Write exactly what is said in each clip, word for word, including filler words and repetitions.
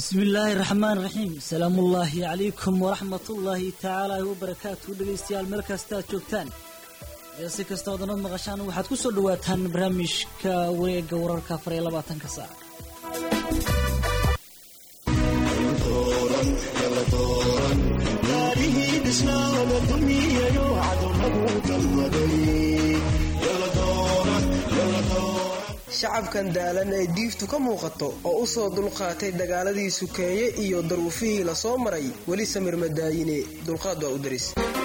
بسم الله الرحمن الرحيم سلام الله عليكم ورحمة الله تعالى وبركاته dhageystayaal meel kasta joogtaan si kasta oo dhanad maqashaan waxaad ku soo dhawaataan barnaamijka wareegga wararka afar iyo labaatanka saac shacabkan daalan ee diiftu ka muuqato oo u soo dulqaatay dagaaladii sukeeye iyo daruufihii la soo maray weli samir madaayine dulqaad waa u daris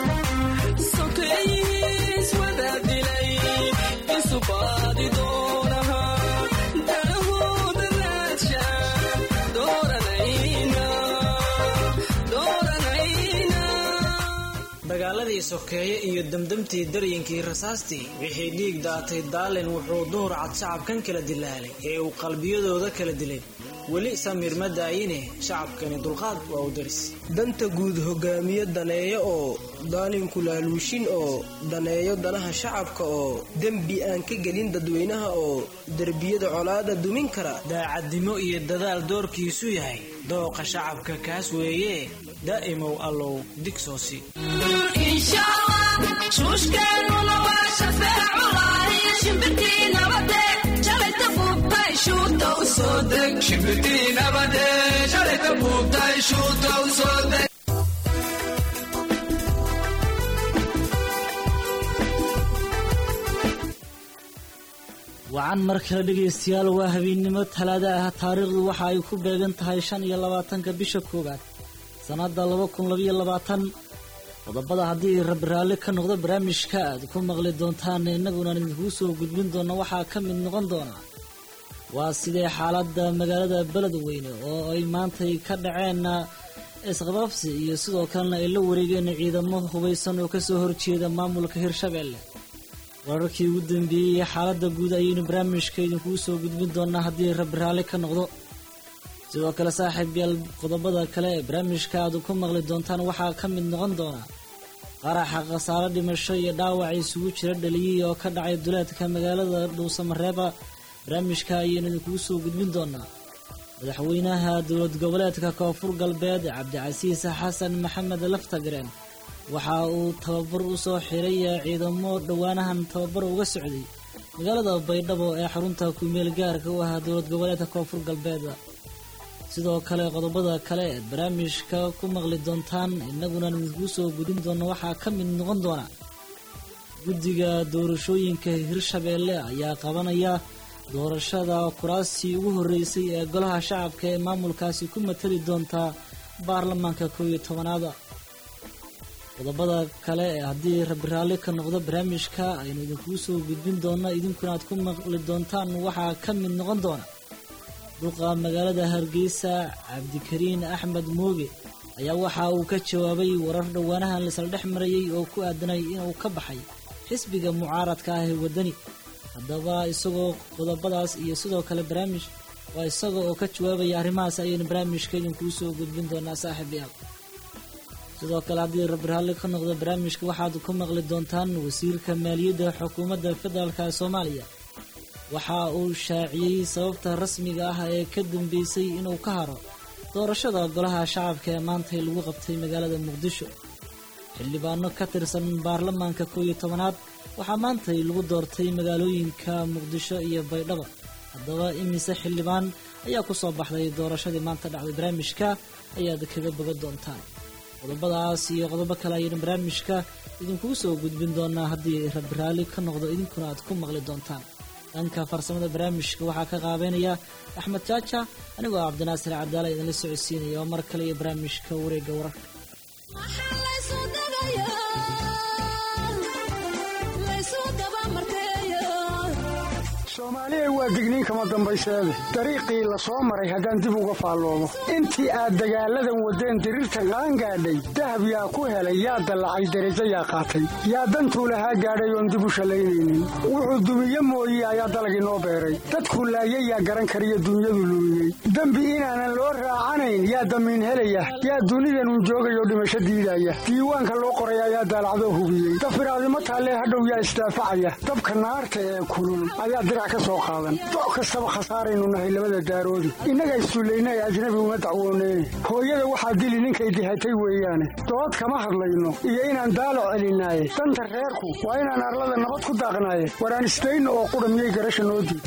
dagaaladii sokeeye iyo damdamtii daryinkii rasaastii wixii dhiig daatay daalin wuxuu duhur cad shacabkan kala dilaalay ee uu qalbiyadooda kala dilay weli samir madaayine shacabkani dulqaad waa u daris danta guud hogaamiye daneeyo oo daalinku laaluushin oo daneeyo danaha shacabka oo dembi aan ka gelin dadweynaha oo derbiyada colaada dumin kara daacadnimo iyo dadaal doorkiisu yahay dooqa shacabka kaas weeye daa'imow allow digsoosi shuushkeenuna waa shafeecu laaya shimbirtii nabade shalayta buubtay shuuta u soo deg shimbirtii nabade shalayta buubtay shuuta u soo deg wacan mar kale dhegaystayaal waa habeennimo talaada ah taariikhdu waxa ay ku beegan tahay shan iyo labaatanka bisha koowaad sanada laba kun labayo labaatan qodobada haddii rabbi raalli ka noqdo barnaamijka aad ku maqli doontaan innaguna idinkugu soo gudbin doona waxaa ka mid noqon doona waa sidee xaaladda magaalada beledweyne oo ay maantay ka dhaceen isqababsi iyo sidoo kalena ay la wareegeen ciidamo hubaysan oo kasoo horjeeda maamulka hirshabeelle wararkii ugu dambeeyey xaaladda guud ayaynu barnaamijka idinkugu soo gudbin doonaa haddii rabbi raalli ka noqdo sidoo kale saaxiib yaal qodobada kale ee barnaamijka aad ku maqli doontaan waxaa ka mid noqon doona qaraxa khasaare dhimasho iyo dhaawac isugu jira dhaliyey oo ka dhacay duleedka magaalada dhuusamareeba barnaamijka ayaynu idinkugu soo gudbin doonaa madaxweynaha dowlad goboleedka koonfur galbeed cabdicasiis xasan maxamed laftagareen waxa uu tababar u soo xiray ciidamo dhowaanahan tababar uga socday magaalada baydhabo ee xarunta ku-meel gaarka u ahaa dowlad goboleedka koonfur galbeed sidoo kale qodobada kale ee barnaamijka ku maqli doontaan innaguna idinku soo gudin doono waxaa ka mid noqon doona guddiga doorashooyinka hirshabeelle ayaa qabanaya doorashada kuraasii ugu horreysay ee golaha shacabka ee maamulkaasi ku matali doontaa baarlamaanka kow iyo tobanaada qodobada kale ee haddii rabbi raalli ka noqdo barnaamijka aynu idinkugu soo gudbin doona idinkuna aad ku maqli doontaan waxaa ka mid noqon doona duqa magaalada hargeysa cabdikariin axmed mooge ayaa waxa uu ka jawaabay warar dhowaanahan laisla dhex marayay oo ku aadanay inuu ka baxay xisbiga mucaaradka ah ee wadani haddaba isagoo qodobadaas iyo sidoo kale barnaamij waa isaga oo ka jawaabaya arrimahaas ayaynu barnaamijka idinkuu soo gudbin doonaa saaxiib yaal sidoo kale haddii rabbi raalli ka noqdo barnaamijka waxaad ku maqli doontaan wasiirka maaliyadda xukuumadda federaalka soomaaliya waxa uu shaaciyey sababta rasmiga ah ee ka dambeysay inuu ka haro doorashada golaha shacabka ee maantay lagu qabtay magaalada muqdisho xildhibaano ka tirsan baarlamaanka kow iyo tobanaad waxaa maantay lagu doortay magaalooyinka muqdisho iyo baydhabo haddaba imise xildhibaan ayaa ku soo baxday doorashadii maanta dhacday barnaamijka ayaad kaga boga doontaan qodobadaas iyo qodobo kale ayaynu barnaamijka idinkugu soo gudbin doonaa haddii rabbi raalli ka noqdo idinkuna aad ku maqli doontaan dhanka farsamada barnaamijka waxaa ka qaabeynaya axmed jaaja anigoo ah cabdinaasir cadaala idinla socodsiinaya oo mar kale iyo barnaamijka wareegga wararka soomaaliya waa digniin kama dambayseede dariiqii la soo maray haddaan dib uga faalloobo intii aad dagaalladan waddeen diriirta qaan gaadhay dahab yaa ku helay yaa dallacay derajo yaa qaatay yaa dantuu lahaa gaadhay oon dib u shallaynaynin wuxuu dumiye mooye ayaa dalagii noo beeray dadkuu laayay yaa garan kariyo dunyadu luumiyey dembi inaanan loo raacanayn yaa damiin helaya yaa dunidanun joogayoo dhimasho diidaya diiwaanka loo qoray ayaa daalacdoo hubiyey dafiraadimo taallee hadhow yaa isdaafacaya dabka naarta ee kulul ayaa dirac ka soo qaadan doc kastaba khasaaraynu nahay labada daaroodi innaga issuullaynay ajnabi uma dacwooneyne hooyada waxaa dili ninkay dihatay weeyaane dood kama hadlayno iyo inaan daalo celinaaye danta reerku waa inaan arlada nabad ku daaqnaaye waraan isdayno oo qudha miyay garasha noo diid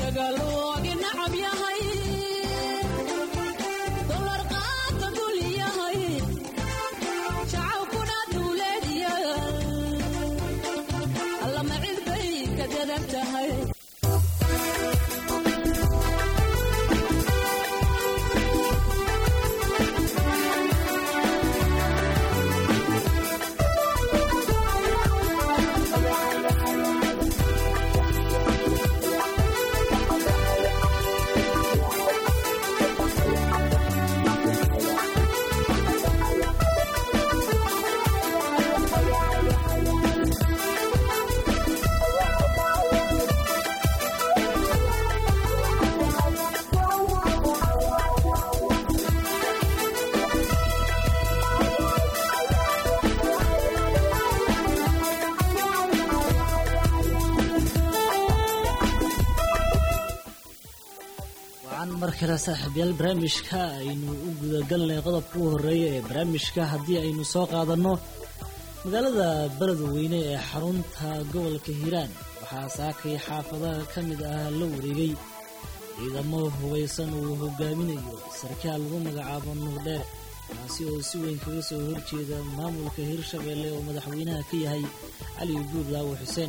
markale saaxiibayaal barnaamijka aynu u gudagalnay qodobka ugu horeeya ee barnaamijka haddii aynu soo qaadanno magaalada beledweyne ee xarunta gobolka hiiraan waxaa saakay xaafadaha ka mid ah la wareegay ciidamo hubaysan uu hogaaminayo sarkaal lagu magacaabo nuurdheer kaasi oo si weyn kaga soo horjeeda maamulka hirshabeelle oo madaxweynaha ka yahay cali guud laawo xuseen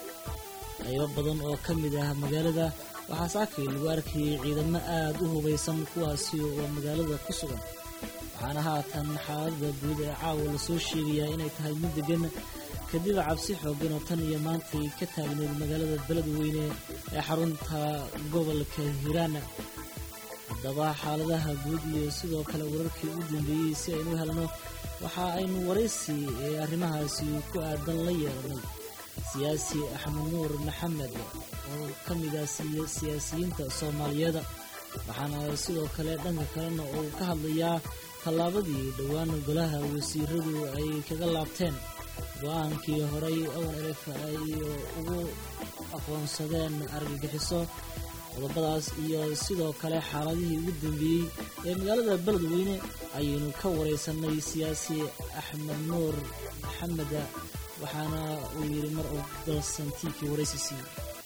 qaybo badan oo ka mid ah magaalada waxaa saakay lagu arkayay ciidamo aad u hubaysan kuwaasi oo magaalada ku sugan waxaana haatan xaaladda guud ee caawa lasoo sheegayaa inay tahay mid degan kadib cabsi xooggan oo tan iyo maantay ka taagneed magaalada beledweyne ee xarunta gobolka hiiraan haddaba xaaladaha guud iyo sidoo kale wararkii u dambeeyey si aynu helno waxa aynu waraysi ee arrimahaasi ku aadan la yeelanay siyaasi axmed nuur maxamed oo ka mid ah siyaasiyiinta soomaaliyeed waxaana sidoo kale dhanka kalena uu ka hadlayaa tallaabadii dhowaan golaha wasiiradu ay kaga laabteen go-aankii horey owen elef ay ugu aqoonsadeen argagixiso qodobadaas iyo sidoo kale xaaladihii ugu dambeeyey ee magaalada beledweyne ayaynu ka waraysanay siyaasi axmed nuur maxamed waxaana uu yidhi mar uu galsantiikii waraysi siiyey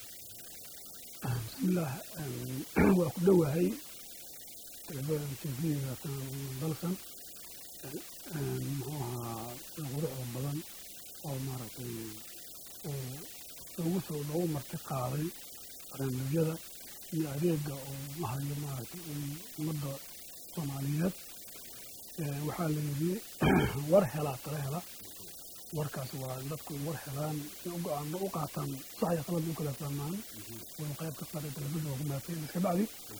bismillaah waa ku dhowahay tvga dalkan muxuu ahaa quruxda badan oo maaragtay loogu soo loogu marti qaaday barnaamijyada iyo adeega oo la hayo maaragtay ummadda soomaaliyeed waxaa la yidhi war helaa tala hela warkaas waa dadku war helaan go-aano u qaataan sax iyo qalad u kala fahmaan way qayb ka qaaday telefishinka ku maatay iska bacdi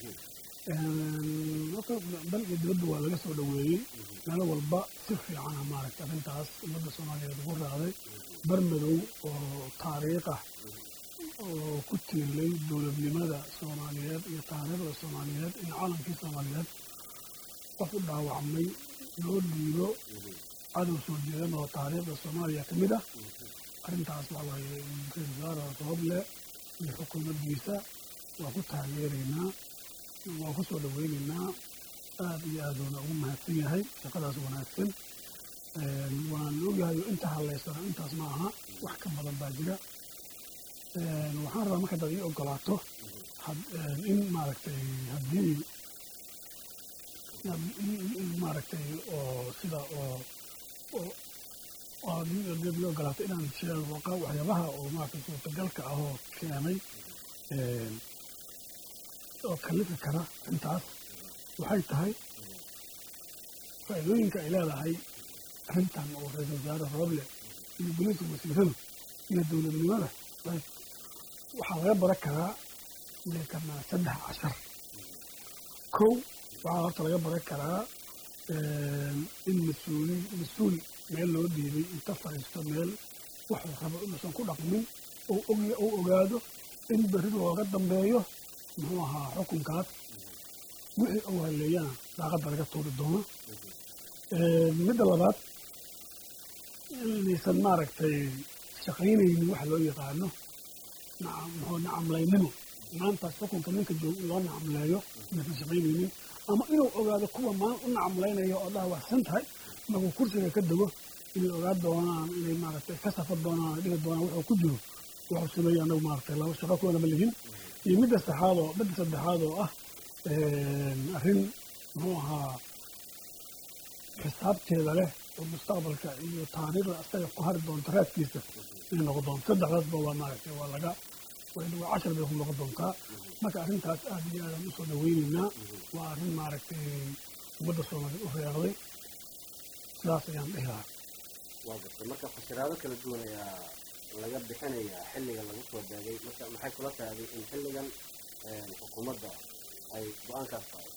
dal iyo dibadda waa laga soo dhoweeyey meel walba si fiicana maaragtay arrintaas ummadda soomaaliyeed ugu raacday barmadow oo taariikh ah oo ku tiilay dowladnimada soomaaliyeed iyo taariikhda soomaaliyeed iyo calankii soomaaliyeed qof u dhaawacmay loo dhiibo cadow soo jeedan oo taariikhda soomaaliya ka mid ah arrintaas waxa waaye ra-iisul wasaare roble iyo xukuumaddiisa waa ku taageeraynaa waa ku soo dhoweynaynaa aad iyo aad uuna ugu mahadsan yahay shaqadaas wanaagsan waan ogyahay inta hadlaysana intaas ma aha wax ka badan baa jira waxaan rabaa marka dad ii ogolaato in maaragtay haddii maaragtay oo sida oo oo dad ii ogolaato inaan sheego waxyaabaha oo maaragtay suurtagalka ah oo keenay oo kalifi kara intaas waxay tahay faa'iidooyinka ay leedahay arrintan oo ra-iisul wasaare roble iyo golihiisa wasiiradu iyo dowladnimada waxaa laga baran karaa mili karnaa saddex cashar kow waxaa horta laga baran karaa in mas-uuli mas-uul meel loo dhiibay inta fadhiisto meel wuxuu rabo inuusan ku dhaqmin uu ogaado in berri looga dambeeyo muxuu ahaa xukunkaas wixii uu haleeyana daaqadda laga tuuri doono midda labaad inaysan maaragtay shaqaynaynin waxa loo yaqaano muxuu nacamlaynimo maantaas xukunka ninka jooga in loo nacamleeyo inaysan shaqaynaynin ama inuu ogaado kuwa maan u nacamlaynayo oo dhaha waxsan tahay markuu kursiga ka dego inay ogaan doonaan inay maaragtay ka safar doonaan dhihi doonaan wuxuu ku jiro wuxuu sameeyey anagu maaragtay laba shaqo kuwana ma lihin iyo midda saddexaad oo midda saddexaad oo ah arrin muxuu ahaa xisaabteeda leh oo mustaqbalka iyo taariikhda asaga ku hari doonto raadkiisa inay noqon doonto saddexdaasba waa maaragtay waa laga waa cashar bay ku noqon doontaa marka arrintaas aad iyo aadaan usoo dhaweynaynaa waa arrin maaragtay ummadda soomaaliyeed u reeqday sidaas ayaan dhihi lahaa waa gartay marka fasiraado kala duwan ayaa laga bixinayaa xilliga lagu soo beegay marka maxay kula tahay in xilligan xukuumadda ay go-aankaas tahay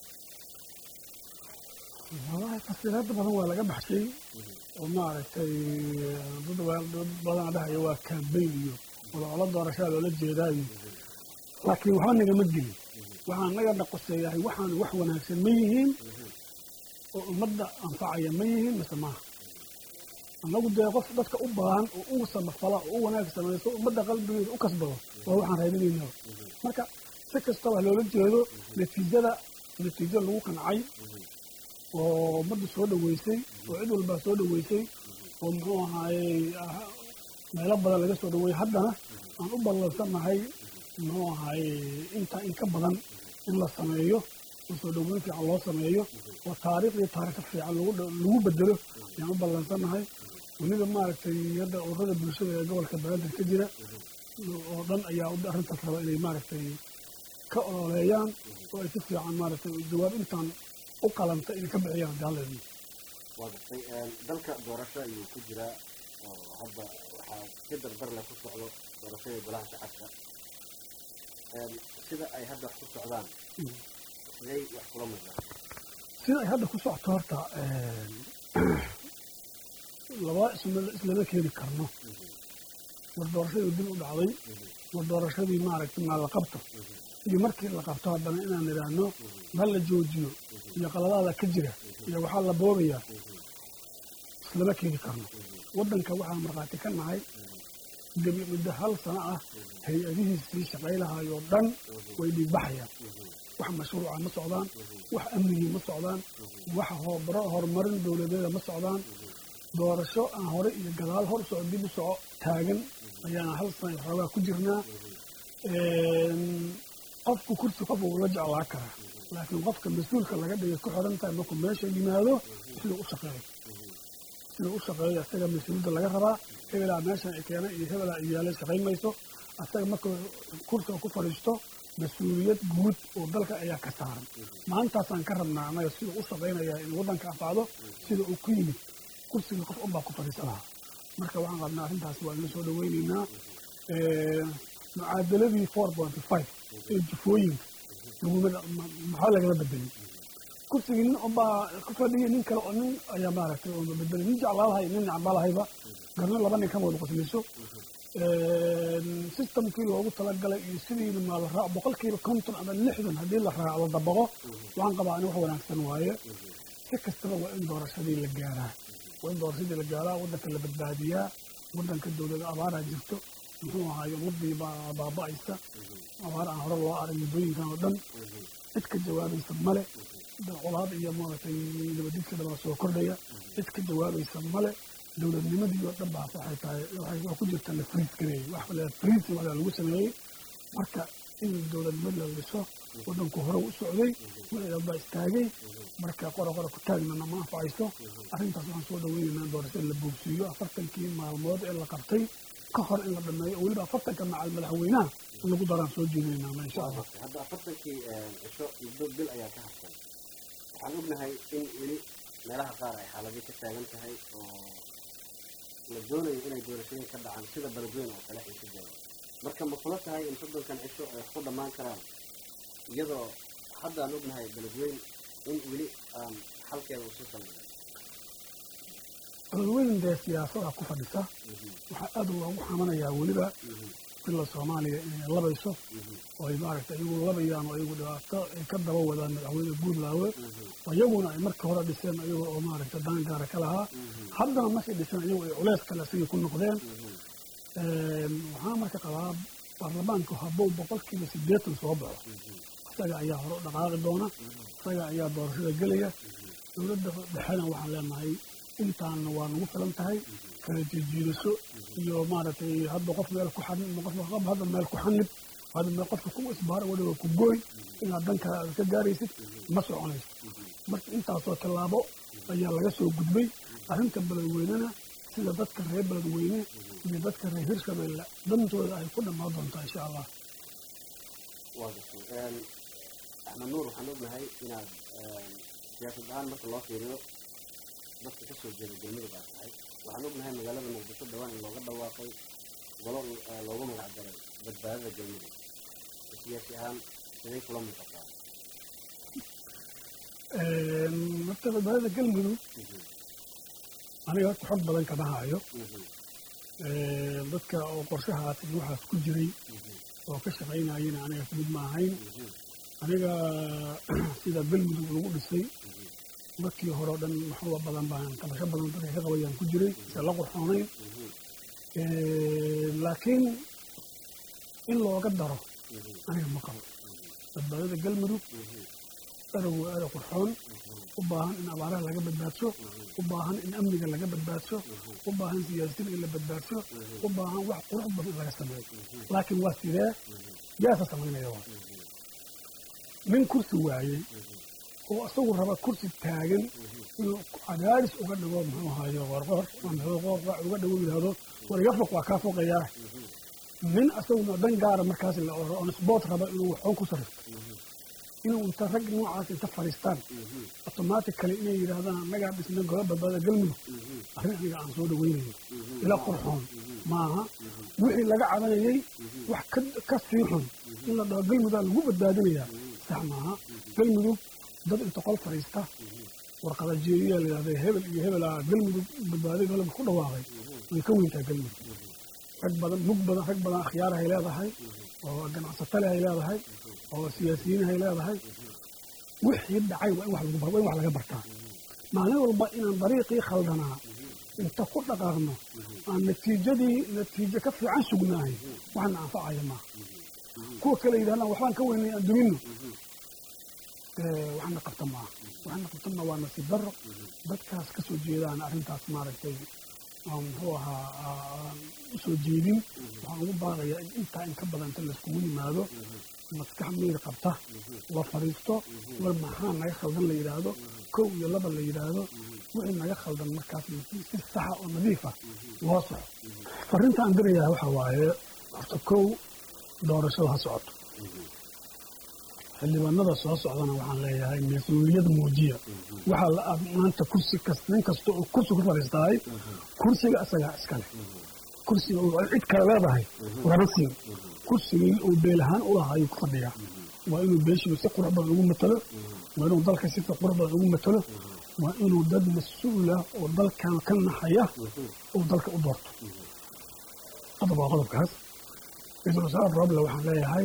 wallahi fasiraado badan waa laga baxshay oo maaragtay dad badan dhahaya waa campaign iyo walaalo doorashada loola jeedaayo laakiin waxba nagama gelin waxaan naga dhaqoseeyahay waxaan wax wanaagsan ma yihiin oo ummadda anfacaya ma yihiin mise maaha annagu dee qof dadka u baahan oo ugu samafala oo u wanaag samayso ummadda qalbigeeda u kasbado waa waxaan raadinaynaa marka si kastaba loola jeedo natiijada natiijo lagu qancay oo ummadda soo dhaweysay oo cid walbaa soo dhaweysay oo muxuu ahaayey meelo badan laga soo dhaweeyey haddana aan u ballansanahay muxuu ahaayey intaa in ka badan in la sameeyo oo soo dhaweyn fiican loo sameeyo oo taariikh iyo taarika fiican lagu bedelo ayaan u ballansanahay weliba maaragtay hadda ururada bulshada ee gobolka banaadir ka jira oo dhan ayaa arrintaas raba inay maaragtay ka ololeeyaan oo ay si fiican maaragtay jawaab intaan u qalanta inay ka bixiyaan jaalleedii waa gartay dalka doorasho ayuu ku jiraa oo hadda waxaa si dardar leh ku socdo doorashada golaha shacabka sida ay hadda wax ku socdaan siday wax kula muuqdaan sida ay hadda ku socoto horta laba islama keeni karno war doorashadii dib u dhacday war doorashadii maaragtay maa la qabto iyo markii la qabto haddana inaan idhaahno ma la joojiyo iyo qaladaada ka jira iyo waxaa la boobayaa islama keeni karno waddanka waxaan markhaati ka nahay muddo hal sano ah hay-adihiisii shaqaylahaayoo dhan way dhiigbaxayaan wax mashruuca ma socdaan wax amnigii ma socdaan wax horumarin dowladeeda ma socdaan doorasho aan hore iyo gadaal hor soco dib u soco taagan ayaana hal sana xoogaa ku jirnaa qofku kursi qof uu la jeclaa karaa laakiin qofka mas-uulka laga dhigay ku xiran tahay markuu meesha yimaado siduu u shaqeeyo siduu u shaqeeyo asaga mas-uuliyadda laga rabaa hebelaa meeshan ay keenay iyo hebelaa iyaala shaqayn mayso asaga markuu kursiga ku fadhiisto mas-uuliyad guud oo dalka ayaa ka saaran maalintaasaan ka rabnaa annaga siduu u shaqaynayaa in waddanka anfacdo sida uu ku yimid kursiga qof unbaa ku fadhiisanaha marka waxaan qabnaa arrintaas waa ina soo dhaweynaynaa mucaadaladii four pointy five ee jufooyinka maxaa lagama bedelin kursigii nin unbaa ku fadhiyay nin kale oo nin ayaa maaragtay oo bedelay nin jeclaalahay nin necbaalahayba garna laba nin kama wada qoslayso systemkii loogu talagalay iyo sidiina maa la raaco boqolkiiba konton ama lixdan haddii la raaco la dabaqo waxaan qabaa ani wax wanaagsan waaye si kastaba waa in doorashadii la gaaraa waa in doorashadii la gaaraa waddanka la badbaadiyaa waddanka dowlada abaaraa jirto muxuu ahaaye ummadii baa baaba'aysa abaar aan hore loo arag muddooyinkan oo dhan cid ka jawaabaysa male colaad iyo maaragtay nabadiidka dhan waa soo kordhaya cid ka jawaabaysa male dowladnimadii oo dhan baa waxay tahay waa ku jirta la friis gareeyey wax la friis waxaa lagu sameeyey marka in dowladnimad la dhiso waddanku hore u socday wixii baa istaagay marka qora qora ku taagnana ma anfacayso arrintaas waxaan soo dhaweynaynaa doorashada la boogsiiyo afartankii maalmood ee la qabtay ka hor in la dhameeyo oo weliba afartanka macal madaxweynaha in lagu daraan soo jeedinaynaa insha allah hadda afartankii cisho muddo bil ayaa ka harsan waxaan ognahay in weli meelaha qaar ay xaaladii ka taagan tahay oo la doonayo inay doorashooyin ka dhacaan sida beledweyne oo kale xiisa jiro marka ma kula tahay in soddonkan cisho ay ku dhammaan karaan iyadoo hadda aan ognahay beledweyne in weli aan xalkeeda usii saldhigay beledweyne dee siyaasada ku fadhisa waxaa aad loogu xamanayaa weliba ila soomaaliya inay labayso oo ay maaragtay iyagu labayaan oo iyagu dhibaato ay ka daba wadaan madaxweyne buuntlaawe iyaguna ay markii hore dhiseen iyaga oo maaragtay daan gaara ka lahaa haddana markay dhiseen iyagu ay culeys kale asigii ku noqdeen waxaa marka qabaa baarlamaanku hadduu boqolkiiba siddeetan soo baxo isaga ayaa hore u dhaqaaqi doona isaga ayaa doorashada gelaya dowladda dhexena waxaan leenahay intaana waa nagu filan tahay kala jiijiidasho iyo maaragtay hadda qof meel ku xanib qof hadda meel ku xanib hadda meel qofka ku isbaar waliba ku gooy inaad danka ka gaaraysid ma soconayso marka intaasoo tallaabo ayaa laga soo gudbay arrinta beledweynena sida dadka reer beledweyne iyo dadka reer hirshabeelle dantooda ay ku dhammaan doontaa insha allah waa gashay axmed nuur waxaan ognahay inaad siyaasad ahaan marka loo fiiriyo dadka ka soo jeeda galmudug aad tahay waxaan ognahay magaalada muqdisho dhawaan in looga dhawaaqay golo loogu magac daray badbaadada galmudug siyaasi ahaan siday kula muuqataa marka badbaadada galmudug aniga horta xog badan kama hayo dadka oo qorshahaas iyo waxaas ku jiray oo ka shaqaynayana aniga kamid ma ahayn aniga sida galmudug lagu dhisay markii hore o dhan maxuuba badan baan tabasho badan dadka ka qabayaan ku jiray se la qurxoonayn laakiin in looga daro aniga ma qabo badbaadada galmudug erowgu ero qurxoon u baahan in abaaraha laga badbaadsho u baahan in amniga laga badbaadsho u baahan siyaasada in la badbaadsho u baahan wax qurux badan in laga sameeyo laakiin waa sidee yaasa samaynaya waa nin kursi waayey oo isagu raba kursi taagan inuu cadaadis uga dhigo muxuu ahayo qorqor qoorqoor uga dhigo yidhaahdo war iga foq waa kaa foqayaa nin isaguna dan gaara markaas la oro on sport raba inuu waxoon ku sarrifto inuu inta rag noocaas inta fadhiistaan automatically inay yidhaahdaan annagaa dhisna gola badbaada galmudug arrin aniga aan soo dhaweynayo ila qurxoon maaha wixii laga cabanayay wax ka sii xun in la dhaho galmudaa lagu badbaadinayaa sax maaha galmudug dad inta qol fadhiista warqada jeeriyaa layidhahda hebel iyo hebelaa galmudug badbaaday galmudug ku dhawaaqay way ka weyntaa galmudug rag badan mug badan rag badan akhyaarahay leedahay oo ganacsatalehay leedahay oo siyaasiyiinahay leedahay wixii dhacay waa in wax lagu waa in wax laga bartaa maalin walba inaan dariiqii khaldanaa inta ku dhaqaaqno aan natiijadii natiijo ka fiican sugnaahay waxna anfacaya maaha kuwa kale yidhahdaan waxbaan ka weynay aan duminno waxna qabta maaha waxna qabtana waa nasiib darro dadkaas ka soo jeedaan arrintaas maaragtay aan muxuu ahaa usoo jeedin waxaan ugu baaqayaa in intaa in ka badan inta laiskugu yimaado maskax miyir qabta la fadhiisto war maxaa naga khaldan la yidhaahdo kow iyo laba la yidhaahdo wixii naga khaldan markaas si saxa oo nadiifa loo soco farrinta aan dirayaa waxaa waaye horta kow doorashada ha socoto xildhibaanada soo socdana waxaan leeyahay mas-uuliyad muujiya waxaa la maanta kursi kasta nin kasta oo kursi ku fadhiistahay kursiga isagaa iska leh kursiga uu cid kale leedahay lama siin kursigii uu beel ahaan u lahaa ayuu ku fadhiyaa waa inuu beeshiiba si qurux badan ugu matalo waa inuu dalka si qurux badan ugu matalo waa inuu dad mas-uula oo dalkan ka naxaya uu dalka u doorto qodob waa qodobkaas ra-iisul wasaare roble waxaan leeyahay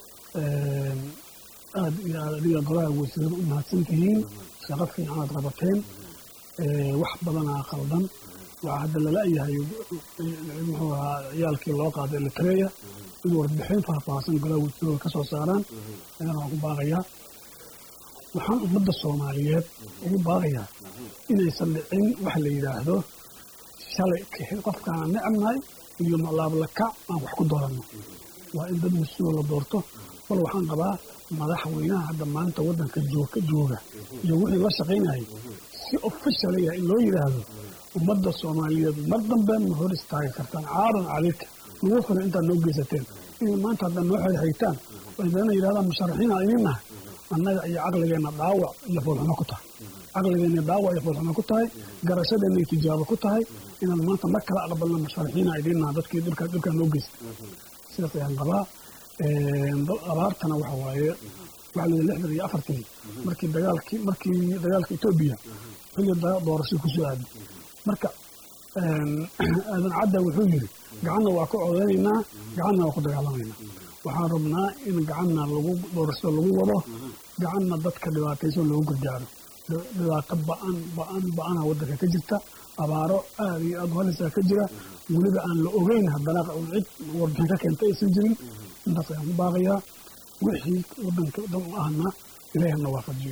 aad iyo aad adiga golaha wasiirada u mahadsan tihiin shaqo fiican aad qabateen wax badanaa qaldan waxaa hadda lala-yahay muxuu ahaa ciyaalkii loo qaaday eritreya in warbixin faahfaahsan golaha wasiirada ka soo saaraan ayana waan ku baaqayaa waxaan ummadda soomaaliyeed ugu baaqayaa inaysan dhicin wax la yidhaahdo shalay qofkaana necabnahay iyo laablakac aan wax ku dooranno waa in dad mas-uul la doorto bal waxaan qabaa madaxweynaha hadda maanta waddanka jooga jooga iyo wixii la shaqaynayay si officialaya in loo yidhaahdo ummadda soomaaliyeed mar dambe ma hor istaagi kartaan caaran calayka nagu filan intaad noo geysateen inay maanta hadda noo xirxiritaan ay badana yidhahdaan musharaxiina idin nahay annaga iyo caqligeenna dhaawac iyo foolxumo ku tahay caqligeenna dhaawac iyo foolxumo ku tahay garashadeenna tijaabo ku tahay inaan maanta mar kala aqbalna musharaxiina idin nahay dadkii dhulkaa dhulkaa noo geysta sidaas ayaan qabaa abaartana waxa waaye waxaa la lixdan iyo afartii markii dagaalkii markii dagaalka etoobiya xilli doorashay kusoo aaday marka aadan cadda wuxuu yidhi gacanna waa ka codeynaynaa gacanna waa ku dagaalamaynaa waxaan rabnaa in gacanna lagu doorashada lagu wado gacanna dadka dhibaataysan loogu gargaaro dhibaato ba-an ba-an ba-ana waddanka ka jirta abaaro aad iyo aad u halisaa ka jira weliba aan la ogeyn haddana cid warbixin ka keenta aysan jirin intaas ayaan ku baaqayaa wixii waddanka dan u ahna ilaahay hana waafajiyo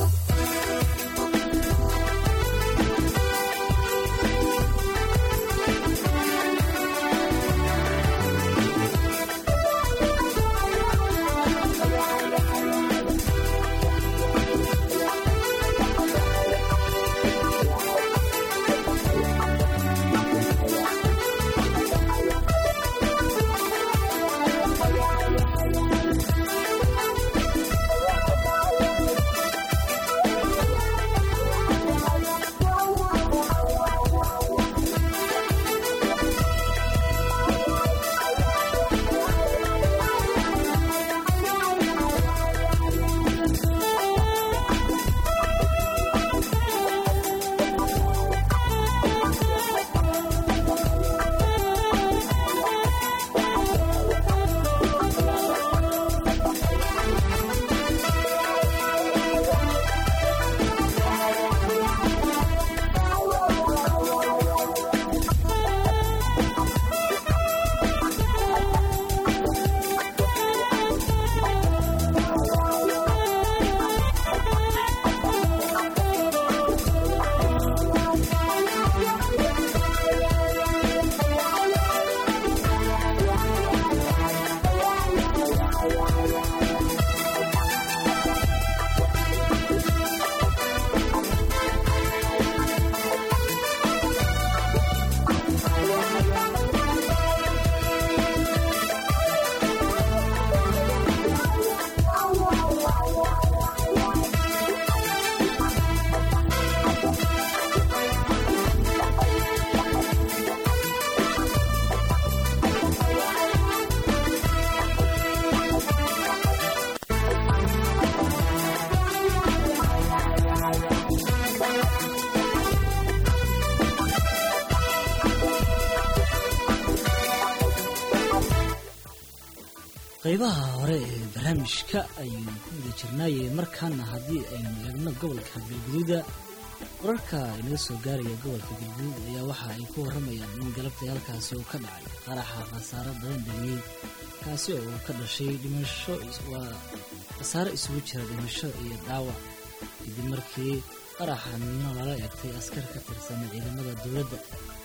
qaybaha hore ee barnaamijka ayaynu ku guda jirnaayee markaana haddii aynu eegno gobolka galguduuda wararka inaga soo gaaraya gobolka galguduud ayaa waxa ay ku warramayaan in galabtay halkaasi uu ka dhacay qaraxa khasaaro badan dhaliyey kaasi oo uu ka dhashay dhimasho waa khasaaro isugu jira dhimasho iyo dhaawac kadib markii qaraxa miino lala egtay askar ka tirsan ciidamada dowladda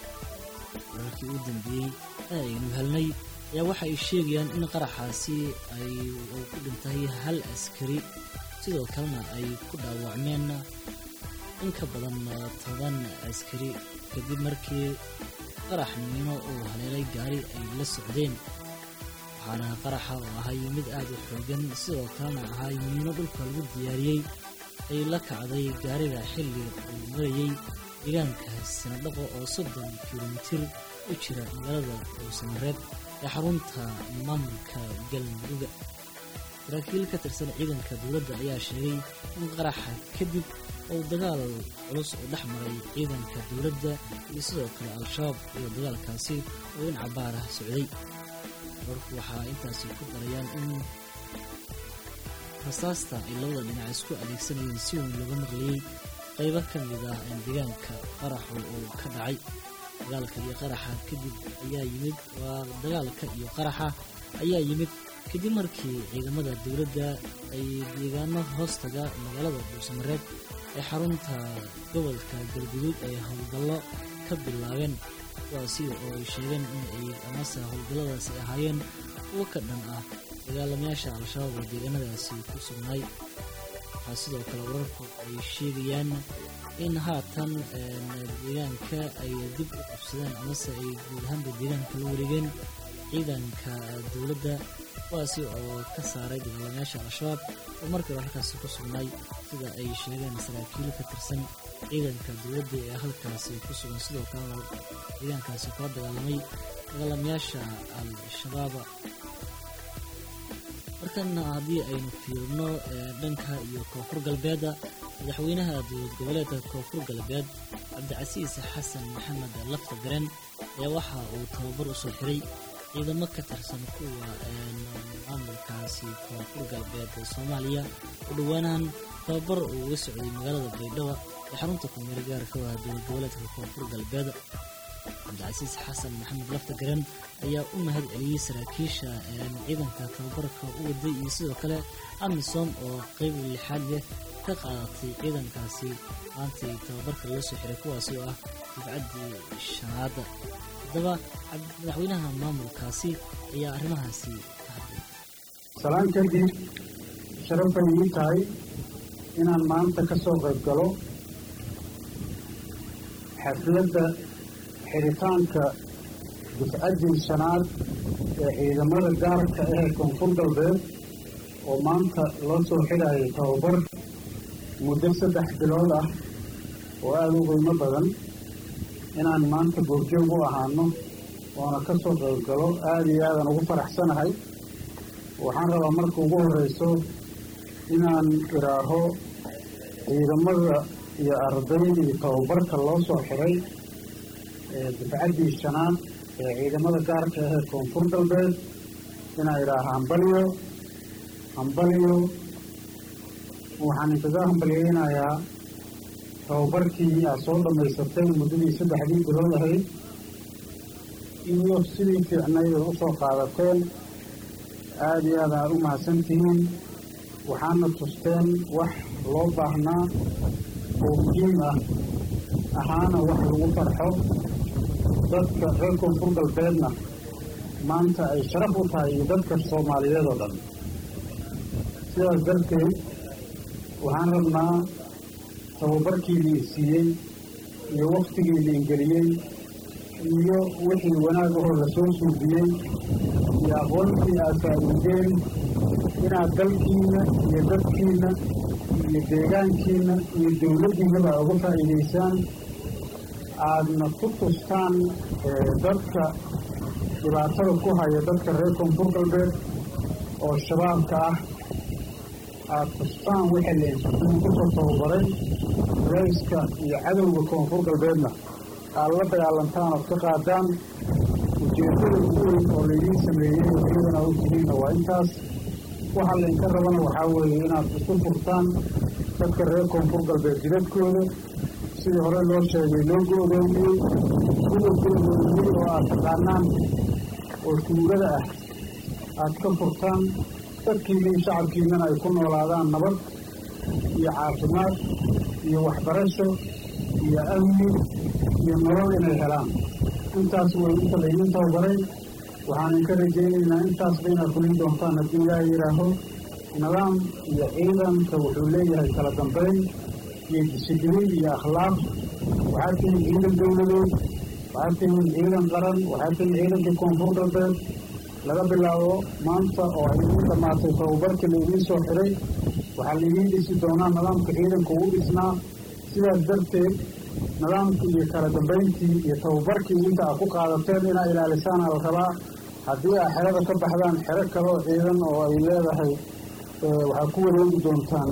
wararkii u dambeeyey ee aynu helnay ayaa waxa ay sheegayaan in qaraxaasi ay uu ku dhintay hal askari sidoo kalena ay ku dhaawacmeen in ka badan toban askari kadib markii qarax miino uu haleelay gaari ay la socdeen waxaana qaraxa oo ahay mid aad u xoogan sidoo kalena ahay miino dhulka lagu diyaariyey ay la kacday gaariga xilli uu marayey deegaanka sanadhaqo oo soddon kilomitir u jira magaalada dhuusamareeb ee xarunta maamulka galmudug saraakiil ka tirsan ciidanka dowladda ayaa sheegay in qaraxa kadib uu dagaal culus oo dhex maray ciidanka dowladda iyo sidoo kale al-shabaab iyo dagaalkaasi oo in cabaar ah socday warku waxaa intaasi ku darayaan in rasaasta ay labada dhinac isku adeegsanayeen si weyn looga maqliyey qaybo ka mid ah deegaanka qaraxu uu ka dhacay dagaalka iyo qaraxa kadib ayaa yimid waa dagaalka iyo qaraxa ayaa yimid kadib markii ciidamada dowladda ay deegaano hoostaga magaalada dhuusamareeb ee xarunta gobolka galguduud ay howlgallo ka bilaabeen kuwaasi oo ay sheegeen in ay amase howlgalladaasi ahaayeen kuwo ka dhan ah dagaalamayaasha al-shabaab oo deegaanadaasi ku sugnaay waxaa sidoo kale wararku ay sheegayaan in haatan deegaanka ay dib u qabsadeen amase ay guud ahaanba deegaanka la wareegeen ciidanka dowladda kuwaasi oo ka saaray dagaalamayaasha al-shabaab oo markiiba halkaasi ku sugnaay sida ay sheegeen saraakiil ka tirsan ciidanka dowladda ee halkaasi ku sugan sidoo kalena deegaankaasi kula dagaalamay dagaalamayaasha al-shabaab markana haddii aynu fiirno dhanka iyo koonfur galbeeda madaxweynaha dowlad goboleedka koonfur galbeed cabdicasiis xasan maxamed lafta garen ayaa waxa uu tababar u soo xiray ciidamo ka tirsan kuwa maamulkaasi koonfur galbeed ee soomaaliya oo dhowaanahan tababar uu uga socday magaalada baydhabo ee xarunta kumeel gaarka ah dowlad goboleedka koonfur galbeed. cabdicasiis xasan maxamed lafta garan ayaa u mahad celiyey saraakiisha ciidanka tababarka u waday iyo sidoo kale amisom oo qayb lixaad leh ka qaadatay ciidankaasi maantii tababarka loo soo xiray kuwaasi oo ah difcaddii shanaad. haddaba madaxweynaha maamulkaasi ayaa arrimahaasi ka hadlay. salaan kadib sharaf bay ii tahay inaan maanta ka soo qayb galo xafladda xiritaanka difcaddii shanaad ee ciidamada gaarka ah ee koonfur galbeed oo maanta loo soo xidhayo tababar muddo saddex bilood ah oo aada u qiimo badan inaan maanta goobjoog u ahaano oona ka soo qayb galo aada iyo aadan ugu faraxsanahay. waxaan rabaa marka ugu horreyso inaan iraaho ciidamada iyo ardayda iyo tababarka loo soo xiray difcaddii shanaad ee ciidamada gaarka ah ee koonfur galbeed inaan idhaaha hambalyo hambalyo waxaan inkaga hambalyeynayaa tababarkii aad soo dhammaysateen muddadii saddexdii bilood ahayd iyo sidii fiicnayd ay u soo qaadateen aada iyo aad aad u mahadsantihiin. waxaana tusteen wax loo baahnaa oo muhiim ah ahaana wax lagu farxo dadka reer koonfur galbeedna maanta ay sharaf u tahay iyo dadka soomaaliyeed oo dhan. sidaas darteed waxaan rabnaa tababarkii la isiiyey iyo waktigii la ingeliyey iyo wixii wanaag ahoo lasoo suudiyey iyo aqoontii aad faa'iideen inaad dalkiina iyo dadkiina iyo deegaankiina iyo dowladdiinaba uga faa'iidaysaan aadna ku tustaan dadka dhibaatada ku haya dadka reer koonfur galbeed oo shabaabka ah aad tustaan wixii la instituuti kusoo tababaray rayska iyo cadowga koonfur galbeedna aad la dagaalantaan ood ka qaadaan. ujeeddada ugu weyn oo laydiin sameeyey oo iyadana u tihiinna waa intaas. waxa laydinka rabana waxaa weeye inaad isu furtaan dadka reer koonfur galbeed jidadkooda sidii hore loo sheegay loo go-doomiyey kuwa go-doomiyey oo aad taqaanaan oo tuugada ah aad ka furtaan dadkiinii shacabkiinana ay ku noolaadaan nabad iyo caafimaad iyo waxbarasho iyo amni iyo nolol inay helaan. intaas way inta laydiin tababaray. waxaan idinka rajaynaynaa intaasba inaad fulin doontaan haddii ilaaha yidhaaho. nidaam iyo ciidanka wuxuu leeyahay kala dambeyn iyo disibliin iyo akhlaaq. waxaad tihiin ciidan dowladeed, waxaad tihiin ciidan qaran, waxaad tihiin ciidankii koonfur galbeed. laga bilaabo maanta oo ay idiin dhammaatay tababarkii laydiin soo xiray waxaa laydiin dhisi doonaa nidaamka ciidanka ugu dhisnaa. sidaas darteed nidaamkii iyo kala dambeyntii iyo tababarkii inta aad ku qaadateen inaad ilaalisaana la rabaa. haddii aad xerada ka baxdaan xero kale oo ciidan oo ay leedahay waxaad ku wareegi doontaan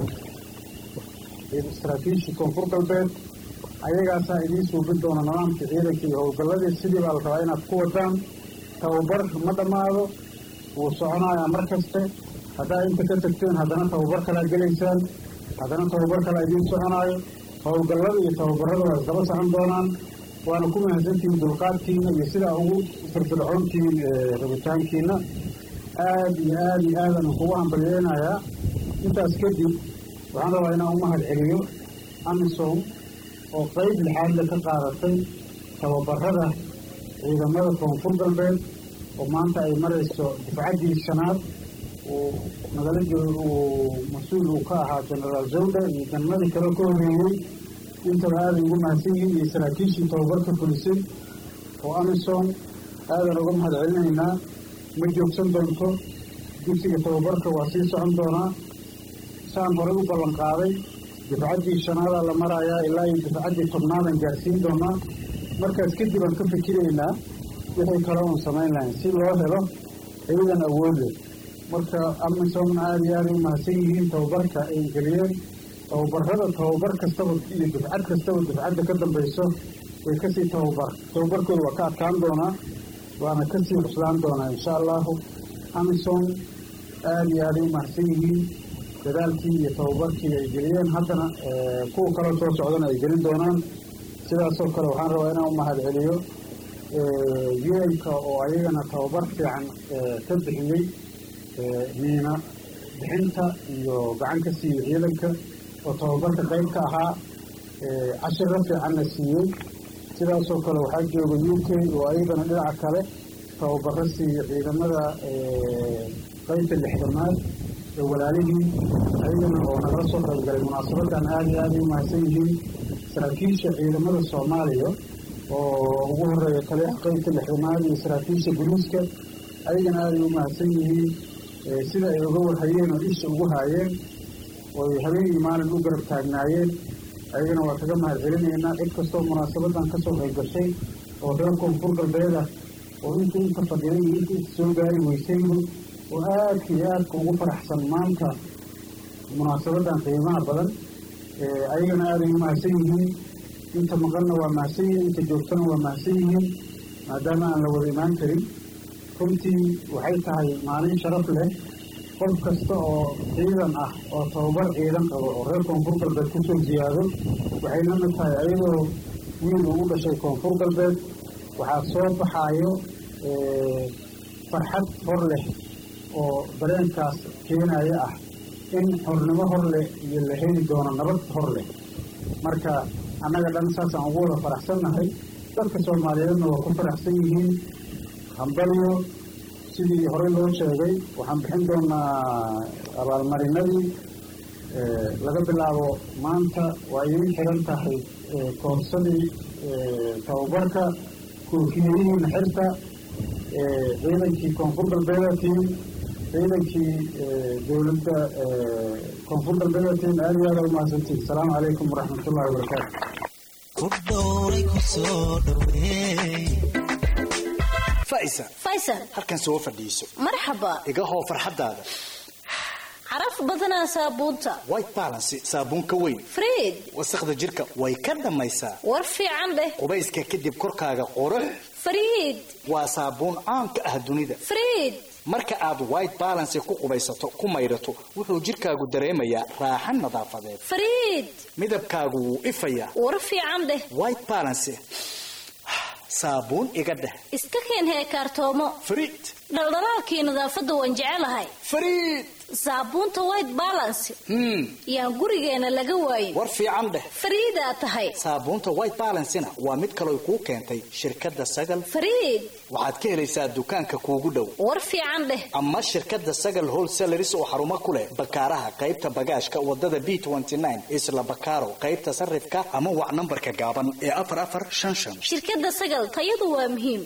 saraakiishii koonfur galbeed. ayagaasaa idiin suubin doona nidaamkii ciidanka iyo howlgalladii sidii baa la rabaa inaad ku wadaan. tababar ma dhammaado, wuu soconayaa mar kaste. haddaa inta ka tagteen haddana tababar kalea gelaysaan, haddana tababar kalea idiin soconaayo. howlgallada iyo tababarada waa isdaba socon doonaan. waana ku mahadsantihiin dulqaadkiina iyo sidaa ugu firfircoontihiin rabitaankiina. aada iyo aada iyo aadan kugu hambalyeynayaa. intaas kadib waxaan rabaa inaan u mahad celiyo amisom oo qayb lixaadle ka qaadatay tababarada ciidamada koonfur galbeed oo maanta ay marayso difcaddii shanaad. uu nagala uu mas-uul uu ka ahaa genaraal zawda iyo janmadii kale ka horreeyey. intaba aaday ugu mahadsan yihiin iyo saraakiishii tababarka fulisay oo amisom aadan uga mahad celinaynaa. ma joogsan doonto, dugsiga tababarka waa sii socon doonaa. saan horey u ballan qaaday difcaddii shanaadaa la marayaa ilaa iyo difcaddii tobnaadan gaarsiin doonaa. markaas kadib aan ka fikiraynaa wixii kale oon samayn lahayn si loo helo ciidan awoode. marka amisomna aada iyo aaday u mahadsan yihiin tababarka ay geliyeen. tababarada tababar kastaba iyo difcad kastaba difcadda ka dambayso way kasii tababar tababarkooda waa ka adkaan doonaa, waana kasii cuslaan doonaa insha allahu. amisom aada iyo aaday u mahadsan yihiin. dadaalkii iyo tababarkii ay geliyeen haddana kuwa kaloo soo socdana ay gelin doonaan sidaasoo kale waxaan rabaa inaan u mahad celiyo u n-ka oo ayagana tababar fiican ka bixiyey miina bixinta iyo gacan ka siiyey ciidanka oo tababarka qayb ka ahaa cashiro fiicanna siiyey sidaasoo kale waxaa jooga u k oo ayagana dhinaca kale tababaro siiyo ciidamada qaybta lixdamaad ee walaalihii ayagana oo nagala soo qaybgalay munaasabadan aada iyo aada ay umahadsan yihiin saraakiisha ciidamada soomaaliya oo ugu horeeya taliyaha qaybta lixdamaad iyo saraakiisha boliiska ayagana aaday u mahadsan yihiin sida ay uga warhayeen oo isha ugu haayeen ooy habeen iyo maalin u garab taagnaayeen ayagana waa kaga mahad celinaynaa cid kastoo munaasabadan kasoo qayb gashay oo reer koonfur galbeeda oo inta inta fadhiday iyo inta inta soo gaari weysaybu oo aadka iyo aadka ugu faraxsan maanta munaasabadan qiimaha badan ayagana aaday u mahadsan yihiin inta maqanna waa mahadsan yihiin inta joogtana waa mahadsan yihiin maadaama aan la wada imaan karin runtii waxay tahay maalin sharaf leh qof kasta oo ciidan ah oo tababar ciidan qabo oo reer koonfur galbeed kusoo ziyaado waxay la mid tahay ayadoo wiil ugu dhashay koonfur galbeed waxaa soo baxaayo farxad hor leh oo dareenkaas keenaya ah in xornimo hor leh iyo la heli doono nabad hor leh marka annaga dhan saasaan ugu wada faraxsannahay dadka soomaaliyeedna waa ku faraxsan yihiin hambalyo sidii horey loo sheegay waxaan bixin doonaa abaalmarinadii laga bilaabo maanta waa idin xiran tahay koorsadii tababarka koofiyadihiina xirta ciidankii koonfur galbeedatiin ciidankii dowladda koonfur galbeedatiin aada iyo aada umahadsantiin asalaamu calaykum waraxmatullahi wabarakaatu faisal faisal halkan soo fadhiiso marxaba iga hoo farxadaada caraf badanaa saabuunta white balance saabuun ka weyn fred wasaqda jirka way ka dhamaysaa war fiican dheh qubayska kadib korkaaga qurux fred waa saabuun caan ka ah dunida fred marka aad white balance ku qubaysato ku mayrato wuxuu jirkaagu dareemayaa raaxo nadaafadeed fred midabkaagu wuu ifayaa war fiican dheh white balance saabuun iga dheh iska keen heekaartoomo fred dhaldhalaalkii nadaafadda waan jecelahay fred saabuunta white balance hmm yaan gurigeena laga waayay war fiican dheh fariidaa tahay saabuunta white balancena waa mid kaloo kuu keentay shirkadda sagal fariid waxaad ka helaysaa dukaanka kuugu dhow war fiican dheh ama shirkadda sagal wholesalers oo xarumo ku leh bakaaraha qaybta bagaashka wadada b twenty nine isla bakaaro qaybta sarifka ama wac nambarka gaaban ee afar afar shan shan shirkadda sagal tayadu waa muhiim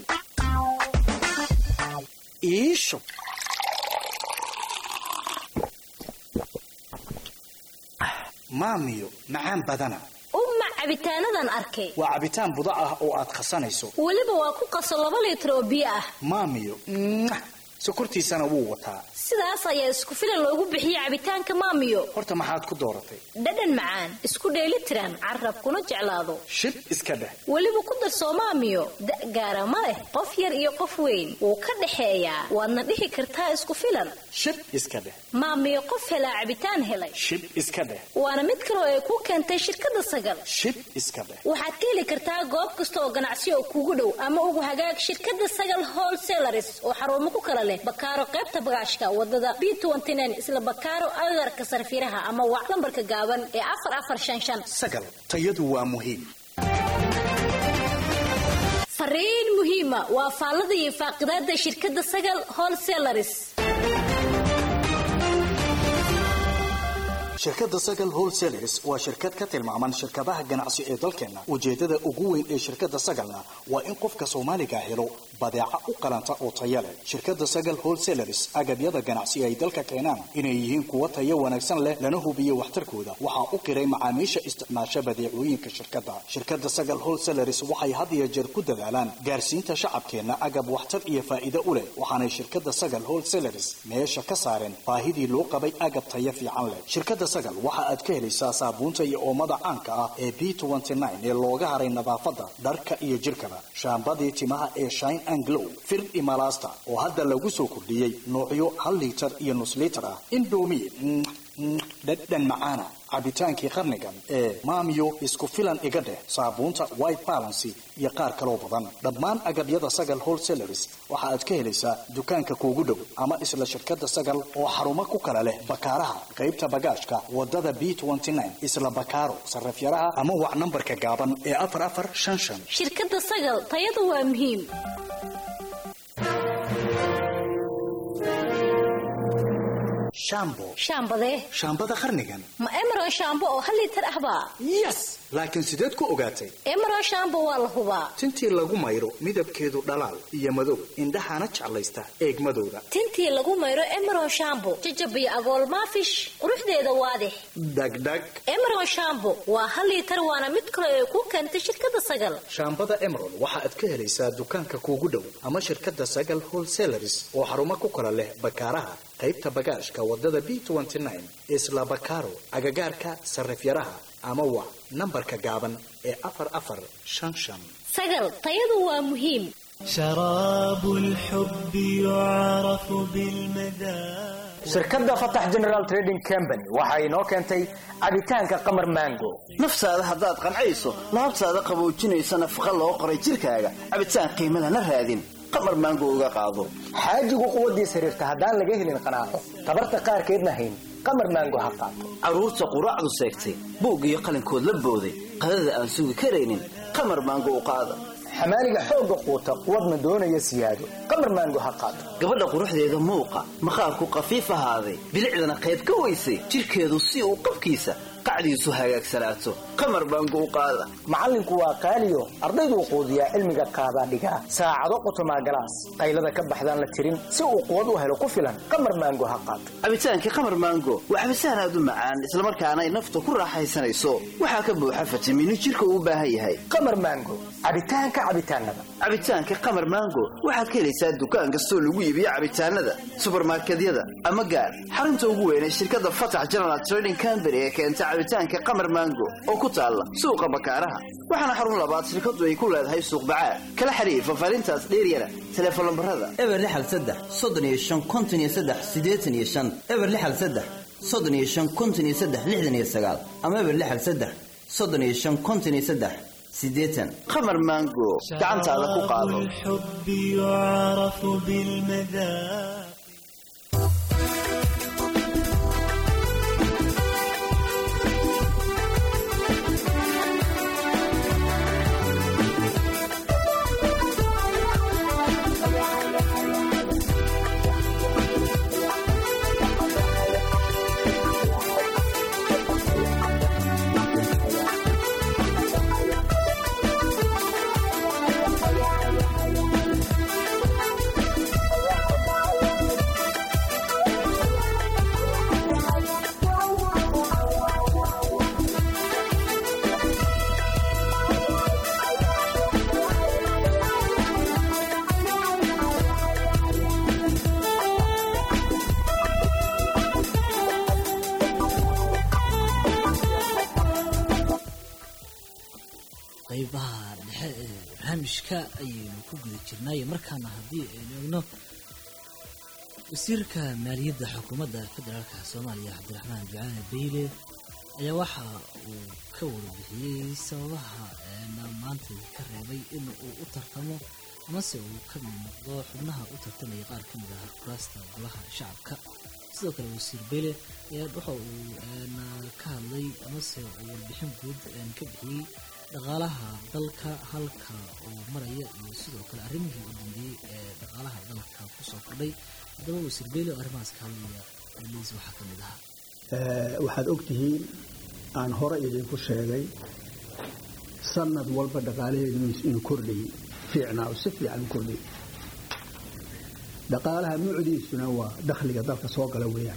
iisho maamiyo macaan badana umma cabitaanadan arkay waa cabitaan buda ah oo aad khasanayso weliba waa ku qaso laba litir oo biyo ah maamiyo sokortiisana wuu wataa sidaas ayaa isku filan loogu bixiyey cabitaanka maamiyo horta maxaad ku dooratay dhadhan macaan isku dheelitiran carab kuna jeclaado shib iska dheh weliba ku darsoo maamiyo da gaara ma leh qof yar iyo qof weyn wuu ka dhexeeyaa waadna dhihi kartaa isku filan shib iska dheh maamiyo qof helaa cabitaan helay shib iska dheh waana mid kaloo ay ku keentay shirkadda sagal shib iska dheh waxaad ka heli kartaa goob kasta oo ganacsi oo kugu dhow ama ugu hagaag shirkadda sagal wholesalers oo xarumo ku kala leh bakaaro qaybta bagaashka wadada b twenty nine isla bakaaro agarka sarfiraha ama wac lambarka gaaban ee afar afar shan shan sagal tayadu waa muhiim fariin muhiima waa faallada iyo faaqidaada shirkadda sagal wholesalers shirkadda sagal wholesalers waa shirkad ka tilmaaman shirkadaha ganacsi ee dalkeena ujeedada ugu weyn ee shirkadda sagalna waa in qofka Soomaaliga helo badeeco u qalanta oo tayo leh shirkadda sagal wholesalers agabyada ganacsi ay dalka keenaan inay yihiin kuwa tayo wanaagsan leh lana hubiyo waxtarkooda waxa uu qiray macaamiisha isticmaasha badeecooyinka shirkadda shirkadda sagal wholesalers waxay had iyo jeer ku dadaalaan gaarsiinta shacabkeena agab waxtar iyo faa'iido u leh waxaana shirkadda sagal wholesalers meesha ka saareen baahidii loo qabay agab tayo fiican leh shirkadda sagal waxa aad ka helaysaa saabuunta iyo oomada caanka ah ee b twenty nine ee looga haray nadaafadda dharka iyo jirkaba shaambadii timaha ee shine and glow fir imalasta oo hadda lagu soo kordhiyey noocyo hal liitar iyo nus liitar ah indomie dhadhan macaana cabitaankii qarnigan ee maamiyo isku filan iga dheh saabuunta white balance iyo qaar kaloo badan dhammaan agabyada Sagal Wholesalers waxa aad ka helaysaa dukaanka kuugu dhow ama isla shirkadda Sagal oo xarumo ku kala leh Bakaaraha qaybta bagaashka wadada B twenty nine isla Bakaaro sarifyaraha ama wac nambarka gaaban ee afar afar shan shan. shirkadda Sagal tayadu waa muhiim. Shampoo. Shaambade. Shaambada qarnigan. Ma Emerald shampoo oo hal litir ah baa? Yes. Laakiin sideed ku ogaatay? Emerald shampoo waa la hubaa. Tintii lagu mayro midabkeedu dhalaal iyo madow indhahana jeclaysta eegmadooda. Tintii lagu mayro Emerald shampoo jajabiyo agool maafish quruxdeeda waadix. Dagdag. Emerald shampoo waa hal litir waana mid kale oo ku keentay shirkadda Sagal. Shaambada Emerald waxa aad ka helaysaa dukaanka kuugu dhow ama shirkadda Sagal Wholesalers oo xarumo ku kala leh Bakaaraha qaybta bagaashka wadada B twenty nine isla Bakaaro agagaarka sarifyaraha ama waa nambarka gaaban ee afar afar shan shan. Sagal tayadu waa muhiim. شراب الحب يعرف بالمذاق. shirkadda Fatah General Trading Company waxa ay noo keentay cabitaanka qamar mango. nafsaada haddaad qancayso laabtaada qaboojinaysa nafaqa loo qoray jirkaaga cabitaan qiimo lana raadin qamar mango uga qaado xaajigu quwadiisa xiriirta hadaan laga helin qanaaco tabarta qaarkeedna hayn qamar mango ha qaato caruurta quraacdu seegtay buug iyo qalinkood la booday qadada aan sugi karaynin qamar mango u qaado xamaaliga xooga quuta quwadna doonaya siyaado qamar mango ha qaato gabadha quruxdeeda muuqa maqaarku qafiif ahaaday bilicdana qayb ka weysay jirkeedu si uu qabkiisa qacdiisu hagaagsanaato qamar mango u qaada macallinku waa qaaliyo ardaydu quudiya cilmiga qaada dhiga saacado qutuma galaas qaylada ka baxdaan la tirin si uu quwad u helo ku filan qamar mango ha qaato cabitaanka qamar mango waxa bisaan aad u macaan isla markaana ay naftu ku raaxaysanayso waxa ka buuxa fitamiino jirka uu baahan yahay qamar mango cabitaanka cabitaanada cabitaanka qamar mango waxaad ka helaysaa dukaan kasta oo lagu iibiyo cabitaanada supermarketyada ama gaar xarunta ugu weyn ee shirkadda Fatah General Trading Company ee keenta cabitaanka qamar mango oo ku taala suuqa Bakaaraha waxaana xarun labaad shirkadu ay ku leedahay suuq bacaad kala xiriir fafaarintaas dheeriyana telefoon lambarada eber lix saddex soddon iyo shan konton iyo saddex siddeetan iyo shan eber lix saddex soddon iyo shan konton iyo saddex lixdan iyo sagaal ama eber lix saddex soddon iyo shan konton iyo saddex sideetan qamar mango gacantaada ku qaado الحب يعرف بالمذاق. qaybaha dhexe ee barnaamijka ayaynu ku guda jirnay markaana haddii aynu eegno wasiirka maaliyadda xukuumadda federaalka Soomaaliya Cabdiraxmaan Ducaale Beyle ayaa waxa uu ka warbixiyay sababaha maanta ka reebay in uu u tartamo ama se uu ka mid noqdo xubnaha u tartamaya qaar ka mid ah kuraasta golaha shacabka. sidoo kale wasiir Beyle ayaa waxa uu ka hadlay ama se uu warbixin guud ka bixiyay dhaqaalaha dalka halka uu maraya iyo sidoo kale arrimihii u dambeeyay ee dhaqaalaha dalka ku soo kordhay. haddaba wasiir Beyle oo arrimahaas ka hadlaya liis waxaa ka mid ahaa waxaad ogtihiin aan hore idinku sheegay sanad walba dhaqaalaheedu inuu kordhayay fiicnaa oo si fiican u kordhayay dhaqaalaha nuucdiisuna waa dakhliga dalka soo gala weeyaan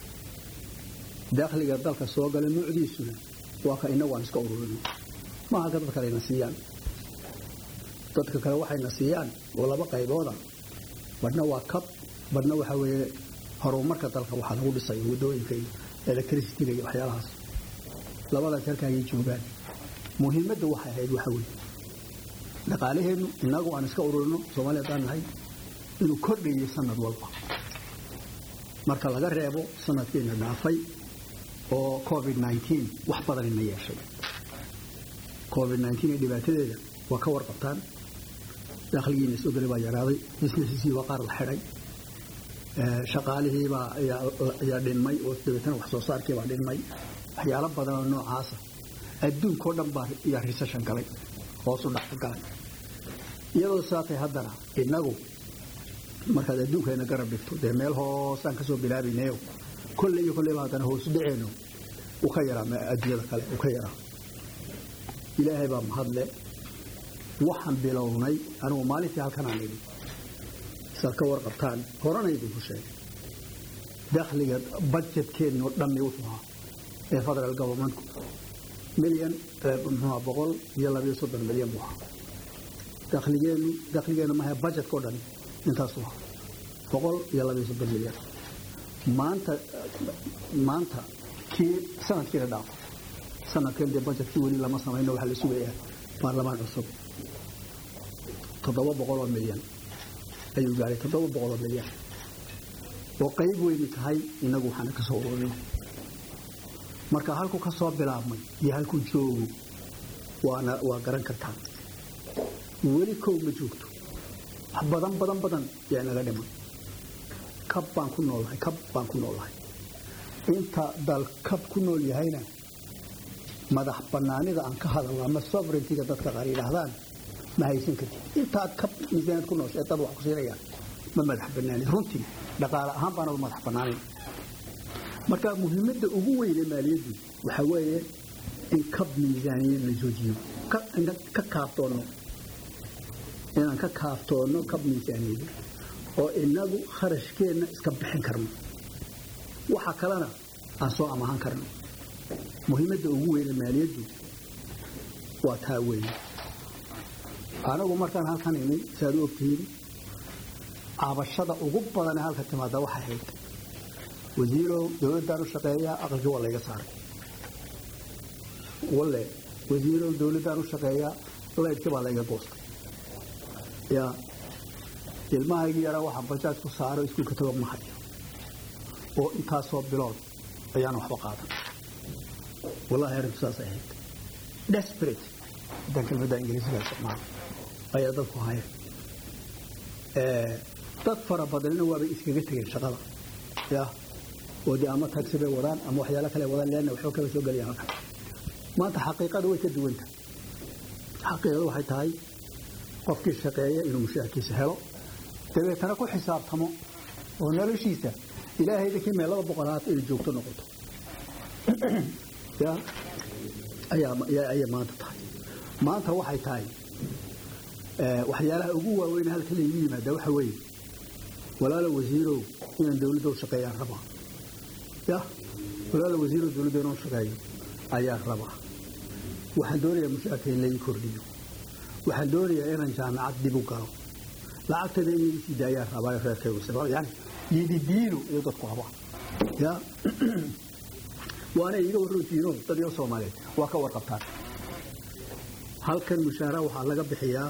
dakhliga dalka soo gala nuucdiisuna waa ka inagu aan iska ururinay maaha ka dad kale na siiyaan dadka kale waxayna siiyaan oo laba qaybooda badhna waa kab badhna waxa weeye horumarka dalka waxaa lagu dhisay wadooyinka iyo electricity-ga iyo waxyaalahaas labadaas halkaagay joogaan muhiimadda waxay ahayd waxa weeye dhaqaalaheenu inagu aan iska ururino Soomaaliya daan nahay inuu kordhayo sanad walba marka laga reebo sanadkeena dhaafay oo covid nineteen wax badan ina yeeshay covid nineteen ee dhibaatadeeda waa ka warqabtaan dakhligiina soo galay baa yaraaday businesskii waa qaar la xidhay shaqaalihii baa ayaa dhinmay oo dabeetana wax soo saarkii baa dhinmay waxyaalo badan oo noocaasa adduunkoo dhan baa iyo recession galay hoos u dhac galay iyadoo saatay haddana innagu markaad adduunkayna garab dhigto dee meel hoosaan ka soo bilaabaynayo kolle iyo kolleyba haddana hoos dhaceyno u ka yaraa adduunyada kale u ka yaraa ilaahay baa mahadle waxaan bilownay anigu maalintii halkan aan idhi saad ka warqabtaan horena idinku sheegay dakhliga budgetkeenno dhammi wuxuu ahaa ee federal governmentku milyan muxuu boqol iyo labiyo soddon milyan buu ahaa dakhligeenu dakhligeenu maaha budgetkoo dhan intaasuu ahaa boqol iyo labiyo soddon milyan maanta maanta kii sanadkiina dhaafo sanadkan dee budgetkii weli lama samayno waxaa la sugayaa baarlamaan cusub toddoba boqol oo milyan ayuu gaaray toddoba boqol oo milyan oo qayb weyni tahay innagu waxaana ka soo ururinay marka halku ka soo bilaabmay iyo halku joogo waana waa garan kartaa weli kow ma joogto wax badan badan badan yaa naga dhiman kab baan ku noolahay kab baan ku noolahay inta dal kab ku nool yahayna madax bannaanida aan ka hadalno ama sovereignty-ga dadka qaar yidhaahdaan ma haysan kartid intaad kab miisaanad ku nooshay dad wax ku siinayaan ma madax bannaani runtii dhaqaale ahaan baana u madax bannaanayn marka muhiimadda ugu weyn ee maaliyaddu waxa weeye in kab miisaaniyad la joojiyo ka kaaftoono inaan ka kaaftoono kab miisaaniyad oo inagu kharashkeenna iska bixin karno waxa kalena aan soo amahan karno muhiimadda ugu weyn ee maaliyaddu waa taa weyn anagu markaan halkan imi saad u ogtihiin cabashada ugu badan ee halka timaada waxay ahayd wasiirow dowladdaan u shaqeeyaa aqalkii waa layga saaray walle wasiirow dowladdaan u shaqeeyaa laydkii baa layga goostay yaa ilmahaygii yaraa waxaan bajaaj ku saaro iskuulka tago ma hayo oo intaasoo bilood ayaan waxba qaadan wallahi arrintu saas ay ahayd desperate haddaan kelmadda ingiriisiga isticmaalo ayaa dadku haya dad fara badanina waabay iskaga tegeen shaqada yaa oo dee ama taxi bay wadaan ama waxyaalo kale wadaan leanna waxba kala soo gelaya halkan maanta xaqiiqadu way ka duwan tahay xaqiiqadu waxay tahay qofkii shaqeeya inuu mushaharkiisa helo dabeetana ku xisaabtamo oo noloshiisa ilaahay dadkii meelada boqolaad ay joogto noqoto yaa ayaa ayaa maanta tahay maanta waxay tahay waxyaalaha ugu waaweyn halka la yimaada waxa weeye walaalo wasiirow inaan dawladda u shaqeeyaan rabaa ya walaalo wasiirow dawladda inaan shaqeeyo ayaan rabaa waxaan doonayaa mushaharka in laii kordhiyo waxaan doonayaa inaan jaamacad dib u galo lacagtada in iga sii daayaan rabaa reerkaygu yani yididiino iyo dadku habaa ya waana iga warroontiino dad iyo Soomaaliyeed waa ka warqabtaan halkan mushaara waxaa laga bixiyaa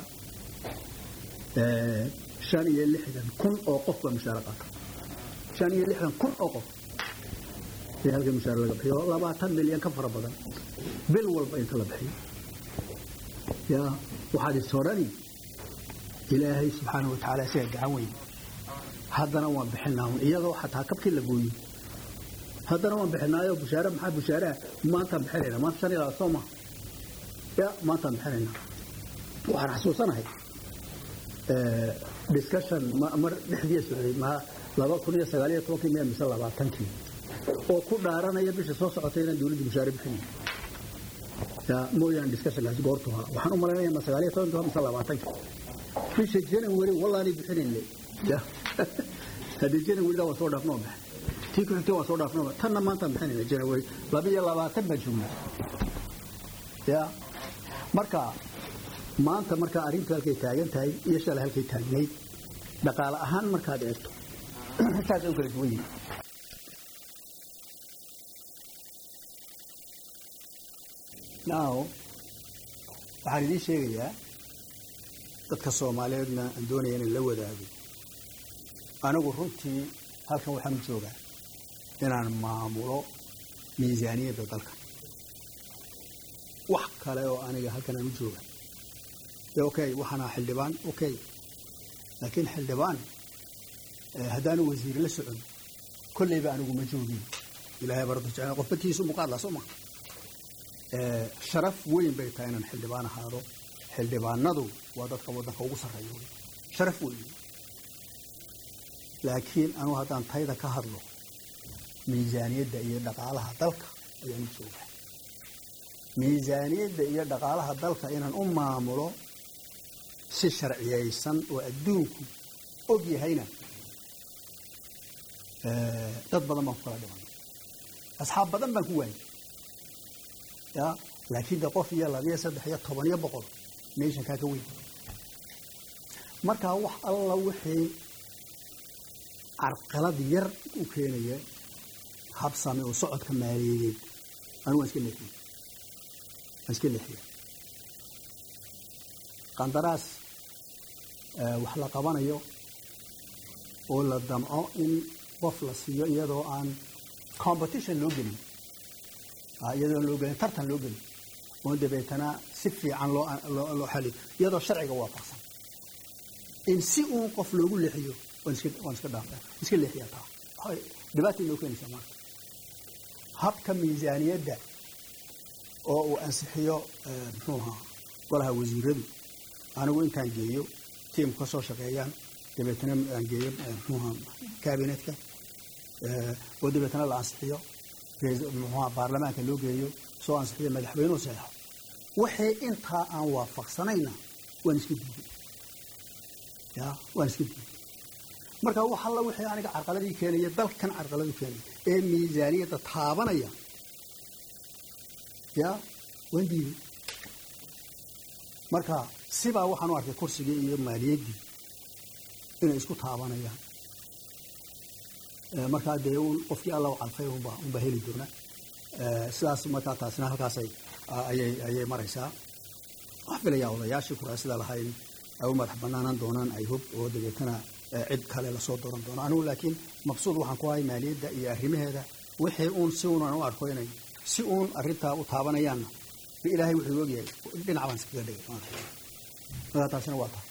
ee shan iyo lixdan kun oo qof baa mushaara qaata shan iyo lixdan kun oo qof ee halkan mushaara laga bixiyo labaatan milyan ka fara badan bil walba inta la bixiyo ya waxaad soorani ilaahay subxaanahu wa ta'aala si gacan weyn haddana waan bixinaa iyadoo xataa kabkii la gooyay haddana waan bixinaayo bushaara maxaa bushaara maanta bixinayna maanta shan ilaa sooma ya maanta bixinayna waxaan xasuusanahay ee discussion mar dhexdiisa socday ma laba kun iyo sagaal iyo toban kii mise labaatankii oo ku dhaaranaya bisha soo socotay inaan dawladda bushaara bixin ya mooyaan discussionkaas goortu waxaan u maleynayaa ma sagaal iyo toban mise labaatankii bisha January wallahi bixinayna ya hadii January waa soo dhaafnoo baxay tii ku xigtay waa soo dhaafnoo tanna maanta bixinayna January laba iyo labaatan baa joognaa ya marka maanta marka arrintu halkay taagan tahay iyo shalay halkay taagnayd dhaqaale ahaan markaad eegto taas oo kale duwan now waxaan idin sheegayaa dadka Soomaaliyeedna doonayaan in la wadaago anigu runtii halkan waxaan joogaa inaan maamulo miisaaniyadda dalka wax kale oo aniga halkan aan u jooga okay waxaana xildhibaan okay laakiin xildhibaan haddaanu wasiir la socon kollayba anigu ma joogin ilaahay baradu jecel qofkiisu muqaadla soo ma sharaf weyn bay tahay inaan xildhibaan ahaado xildhibaanadu waa dadka waddanka ugu sarreeya sharaf weyn laakiin anu haddaan tayda ka hadlo miisaaniyadda iyo dhaqaalaha dalka ayaan u joogaa miisaaniyadda iyo dhaqaalaha dalka inaan u maamulo si sharciyaysan oo adduunku og yahayna dad badan baan ku kala dhimanay asxaab badan baan ku waayay ya laakiin de qof iyo labiyo saddex iyo toban iyo boqol meeshankaa ka weyn markaa wax alla wixii carqalad yar u keenaya habsami oo socodka maaliyadeed anigu waan iska leexiya waan iska leexiya qandaraas wax la qabanayo oo la damco in qof la siiyo iyadoo aan competition loo gelin iyadoo loo gelin tartan loo gelin oo dabeetana si fiican loo loo xaliyo iyadoo sharciga waafaqsan in si uun qof loogu leexiyo waan iska waan iska dhaafaa iska leexiyaa taa dhibaato inoo keenaysa marka habka miisaaniyadda oo uu ansixiyo muxuu ahaa golaha wasiiradu anigu intaan geeyo tiimku ka soo shaqeeyaan dabeetana aan geeyo muxuu ahaa kaabinetka oo dabeetana la ansixiyo muxuu ahaa baarlamaanka loo geeyo soo ansixiyo madaxweynuhu saxeexo wixii intaa aan waafaqsanayna waan iska diiday ya waan iska diiday marka wax alla wixii aniga carqaladii keenaya dalkan carqaladu keenaya ee miisaaniyadda taabanaya ya waan diiday marka sibaa waxaan u arkay kursigii iyo maaliyaddii inay isku taabanayaan markaa dee qofkii alla u calfay unba unba heli doona sidaas markaa taasina halkaasay ayay ayay maraysaa wax filayaa odayaashii kuraasida lahayn ay u madax banaanaan doonaan ay hub oo dabeetana cid kale lasoo dooran doono anigu laakiin maqsuud waxaan ku ahay maaliyadda iyo arrimaheeda wixii uun si uun aan u arko inay si uun arrintaa u taabanayaanna ilaahay wuxuu ogyahay dhinac baan iskaga dhigay markaa taasina waa tahay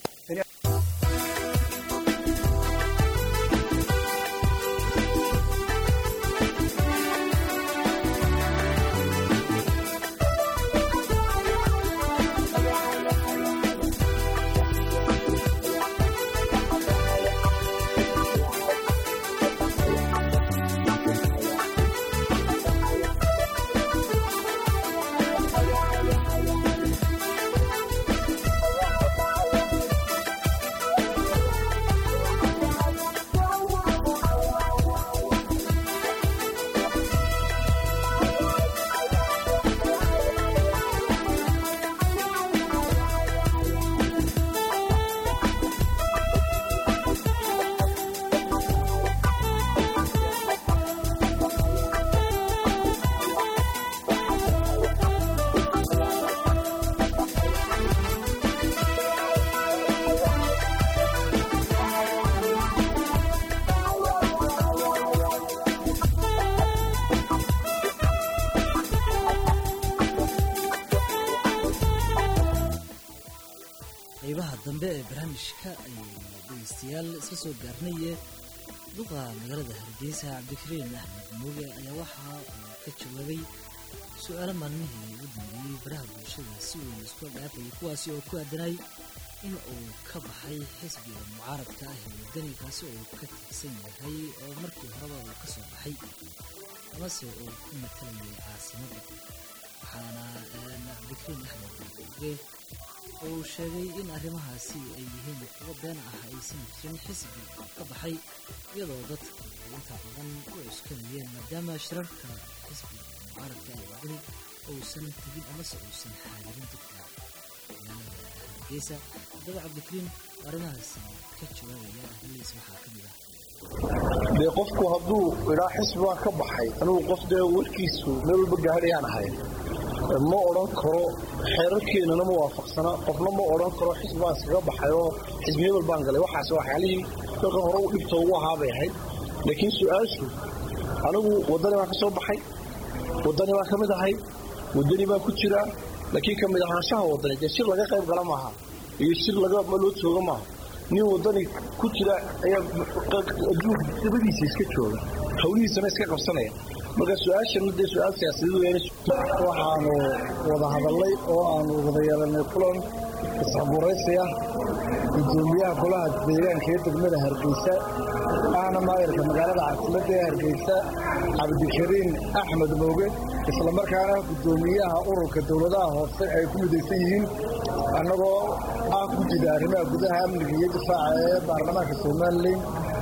dambe ee barnaamijka ayuu dhegeystayaal isla soo gaarnaye duqa magaalada hargeysa cabdikariin axmed muuge ayaa waxa uu ka jawaabay su-aalo maalmihii ugu dambeeyey baraha bulshada si weyn isku dhaafayay kuwaasi oo ku aadanay in uu ka baxay xisbiga mucaaradka ah ee waddanikaasi oo uu ka tirsan yahay oo markii horeba uu ka soo baxay amase uu ku matalayay caasimadda waxaana cabdikariin axmed muuge uu sheegay in arrimahaasi ay yihiin kuwo been ah aysan jirin xisbi ka baxay iyadoo dadku inta badan u cuskanayeen maadaama shirarka xisbiga mucaaradka ee wadani uusan tegin amase uusan xaadirin dadka magaalada hargeysa haddaba cabdikariin arrimahaasi ka jawaabaya arrimihiis waxaa ka mid ah dee qofku hadduu idhaa xisbi baan ka baxay anugu qof dee warkiisu meel walba gaadhayaan ahay ma odhan karo xeerarkeennana ma waafaqsana qofna ma odhan karo xisbi baan iskaga baxay oo xisbiyabal baan galay waxaas waxyaalihii dalkan hore u dhibta ugu ahaa bay ahayd laakiin su-aashu anigu waddani baan ka soo baxay wadani baa kamid ahay wadani baa ku jira laakiin kamid ahaanshaha wadani dee shir laga qayb gala maaha iyo shir laga ma loo jooga maaha nin wadani ku jira ayaa adduunka dabadiisa iska jooga hawlihiisana iska qabsanaya marka su-aashan dee su-aal siyaasadeed weyn waxaanu wada hadalay oo aanu wada yeelanay kulan isxabuuraysi ah gudoomiyaha golaha deegaanka ee degmada Hargeysa ahna maayirka magaalada caasimada ee Hargeysa Cabdikariin Axmed Mooge isla markaana gudoomiyaha ururka dowladaha hoose ay ku midaysan yihiin annagoo ah guddiga arrimaha gudaha amniga iyo difaaca ee baarlamaanka Soomaaliland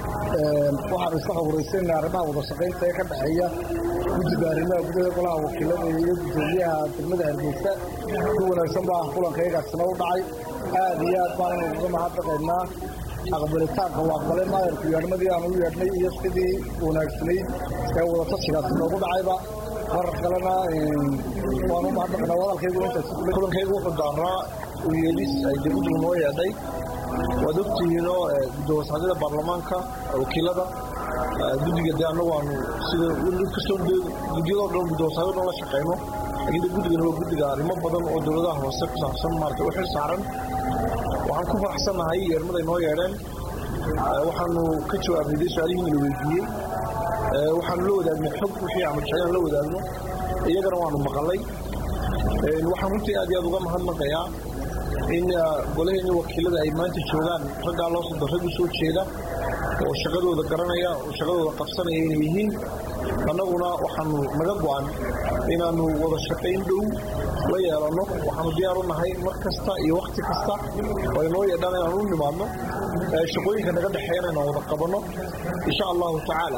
waxaan isku xoguraysanaa arrimaha wada shaqaynta ee ka dhaxeeya guddiga arrimaha gudaha golaha wakiilada iyo gudoomiyaha degmada Hargeysa si wanaagsan baa kulankaygaasina u dhacay aad iyo aad baan uga mahadnaqaynaa aqbalitaanka waa aqbalay maayirka yeedhmadii aan u yeedhnay iyo sidii wanaagsanayd ee wada tashigaasi noogu dhacayba mar kalena waan u mahadnaqaynaa wadalkaygu intaas kulankaygu wuxuu daaraa u yeedhis ay degmadu noo yeedhay waad ogtihiinoo gudoomiyaha baarlamaanka wakiilada guddiga dee annagu aanu sida inkastoo guddiyadoo dhan gudoomiyaha dhan la shaqayno laakiin guddigana waa guddiga arrimo badan oo dowladaha hoose ku saabsan maaragtay u xil saaran waxaan ku faraxsanahay yeermaday noo yeedheen waxaanu ka jawaabnay su-aalihii la weydiiyey waxaanu la wadaagnay xog wixii aanu jeclaan la wadaagno iyagana waanu maqalay waxaan runtii aad iyo aad uga mahadnaqayaa in golaheeni wakiilada ay maanta joogaan raggaa loo soo rag u soo jeeda oo shaqadooda garanaya oo shaqadooda qabsanaya inay yihiin annaguna waxaanu naga go-an inaanu wada shaqayn dhow la yeelanno waxaanu diyaar u nahay mar kasta iyo wakhti kasta oo ay noo yeedhaan inaanu u nimaadno shaqooyinka naga dhexeeyana inaan wada qabanno insha allahu tacaala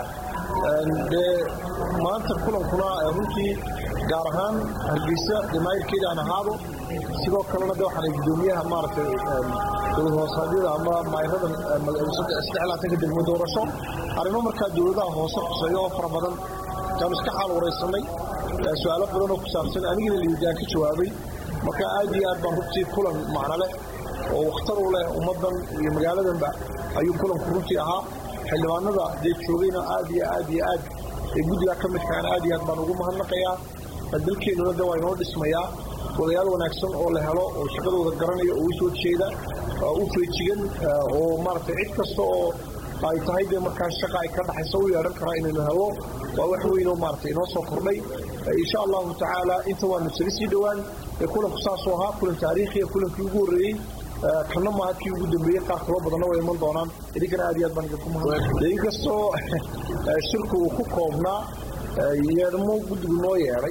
dee maanta kulankuna runtii gaar ahaan Hargeysa dhimaayirkeeda aan ahaado sidoo kalena de waxaan gudoomiyaha maaragtay dowlad hoosaadiyada ama maayirada saddexlaatanka degmo doorasho arrimo markaa dowladaha hoose quseeyo oo fara badan taanu iska xaal waraysanay su-aalo badan oo ku saabsan anigina liidaan ka jawaabay marka aad iyo aad baan runtii kulan macno leh oo wakhtar u leh ummaddan iyo magaaladanba ayuu kulanku runtii ahaa xildhibaanada dee joogayna aad iyo aad iyo aad ee guddigaa ka midkaana aad iyo aad baan ugu mahadnaqayaa dalkeennuna de waa inoo dhismayaa wadayaal wanaagsan oo la helo oo shaqadooda garanaya oo u soo jeeda u feejigan oo maaragtay cid kasta oo ay tahay dee markaa shaqa ay ka dhaxayso u yeedhan karaa inaynu helo waa wax weyn oo maaragtay inoo soo kordhay insha allahu tacaala inta waanu isaga sii dhowaan kulanku saasoo ahaa kulan taariikhiya kulankii ugu horreeyey kana maaha kii ugu dambeeyey qaar kaloo badanna way iman doonaan idinkana aad iyo aad baan idinku mahadnaqay inkastoo shirku uu ku koobnaa yeedhmo guddigu noo yeedhay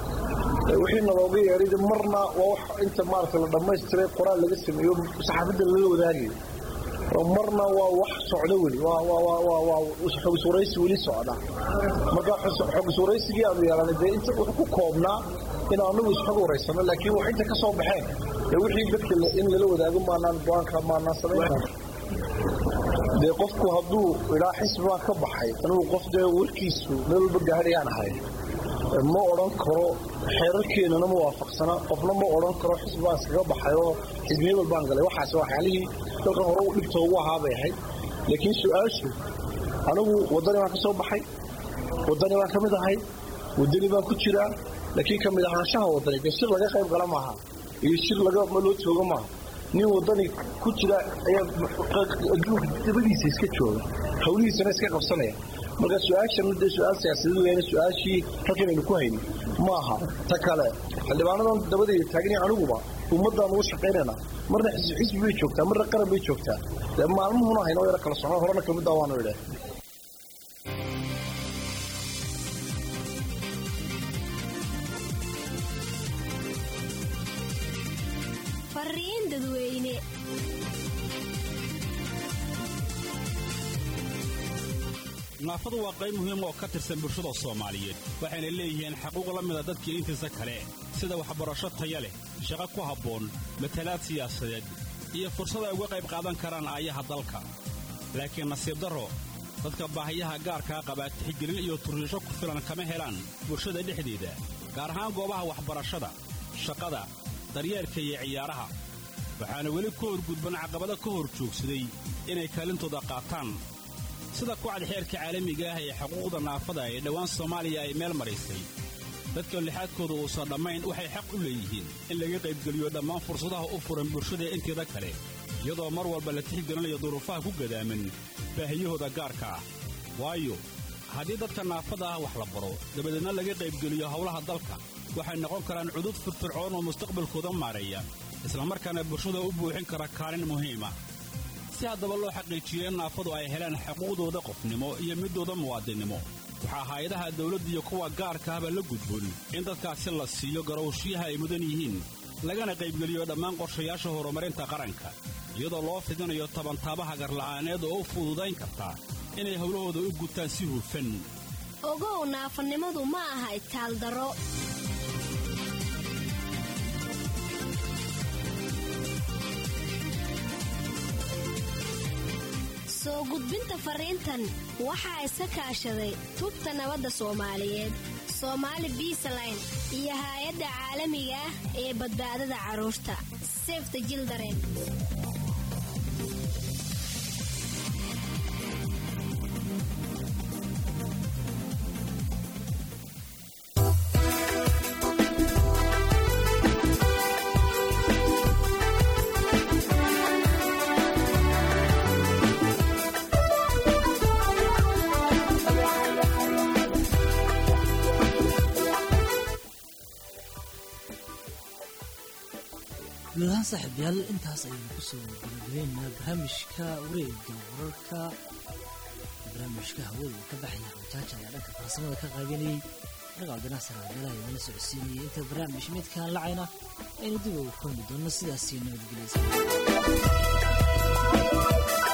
wixii nalooga yeedhay marna waa wax inta maaragtay la dhammaystiray qoraal laga sameeyo saxaafadda lala wadaagayo marna waa wax socdo weli waa xog iswaraysi weli socda marka xog iswaraysigii aanu yeelanay dee inta wuxuu ku koobnaa in anagu isxog waraysano laakiin wax inta ka soo baxeen ee wixii dadka in lala wadaago maanaan go-aanka maanaan samayn dee qofku hadduu ilaa xisbi baan ka baxay anugu qof dee warkiisu meel walba gaadhayaan ahay ma odhan karo xeerarkeennana ma waafaqsana qofna ma odhan karo xisbi baan iskaga baxay oo xisbiye walbaan galay waxaas waxyaalihii dalkan hore u dhibta ugu ahaa bay ahayd laakiin su-aashu anigu waddani baan ka soo baxay waddani baan ka mid ahay waddani baan ku jiraa laakiin ka mid ahaanshaha waddani dee shir laga qayb gala maaha iyo shir laga ma loo jooga maaha nin waddani ku jira ayaa adduunka dabadiisa iska jooga hawlihiisana iska qabsanaya marka su-aashan dee su-aal siyaasadeed weeyaan su-aashii halkan aynu ku hayno maaha ta kale xildhibaanadan dabadayda taagan aniguba ummaddaan ugu shaqaynaynaa marna xisbi bay joogtaa marna qaran bay joogtaa dee maalmuhuna haynoo yaro kala socno horena kamid ah waanu idhaah fariin dadweyne naafadu waa qayb muhiim oo ka tirsan bulshada Soomaaliyeed waxayna leeyihiin xaquuq la mid ah dadka intiisa kale sida waxbarasho tayo leh shaqo ku habboon matalaad siyaasadeed iyo fursad ay uga qayb qaadan karaan aayaha dalka laakiin nasiib darro dadka baahiyaha gaarka ah qaba tixgelin iyo turriisho ku filan kama helaan bulshada dhexdeeda gaar ahaan goobaha waxbarashada shaqada daryeelka iyo ciyaaraha waxaana weli ku horgudban caqabado ka hor joogsaday inay kaalintooda qaataan sida ku cad xeerka caalamiga ah ee xuquuqda naafada ee dhawaan Soomaaliya ay meel marisay dadka lixaadkooda uusan dhammayn waxay xaq u leeyihiin in laga qaybgeliyo dhammaan fursadaha u furan bulshada inteeda kale iyadoo mar walba la tixgelinayo duruufaha ku gadaaman baahiyahooda gaarka ah waayo haddii dadka naafada ah wax la baro dabadeedna laga qaybgeliyo howlaha dalka waxay noqon karaan cudud firfircoon oo mustaqbalkooda maareeya islamarkaana bulshada u buuxin kara kaalin muhiima si haddaba loo xaqiijiyo in naafadu ay helaan xuquuqdooda qofnimo iyo midooda muwaadinnimo waxaa hay-adaha dawladda iyo kuwa gaarka ahba la gudboon in dadkaasi la siiyo garowshiyaha ay mudan yihiin lagana qaybgeliyo dhammaan qorshayaasha horumarinta qaranka iyadoo loo fidinayo tabantaabaha garla'aaneed oo u fududayn karta inay howlahooda u gutaan si hufan ogow naafanimadu ma aha itaaldaro soo gudbinta fariintan waxaa iska kaashaday tubta nabadda soomaaliyeed Somali Peaceline iyo hay'adda caalamiga ah ee badbaadada carruurta Save the Children. gudahaan saaxiibayaal intaas ayaynu kusoo gabagabeynaa barnaamijka wareegga wararka barnaamijka hawada ka baxaya hawjaaja ayaa dhanka farsamada ka qaadanayay ragaal ganacsi raadalaha inala socodsiinayay inta barnaamij midkaan lacayna aynu dib ugu kulmi doonno sidaas iyo nabadgelyo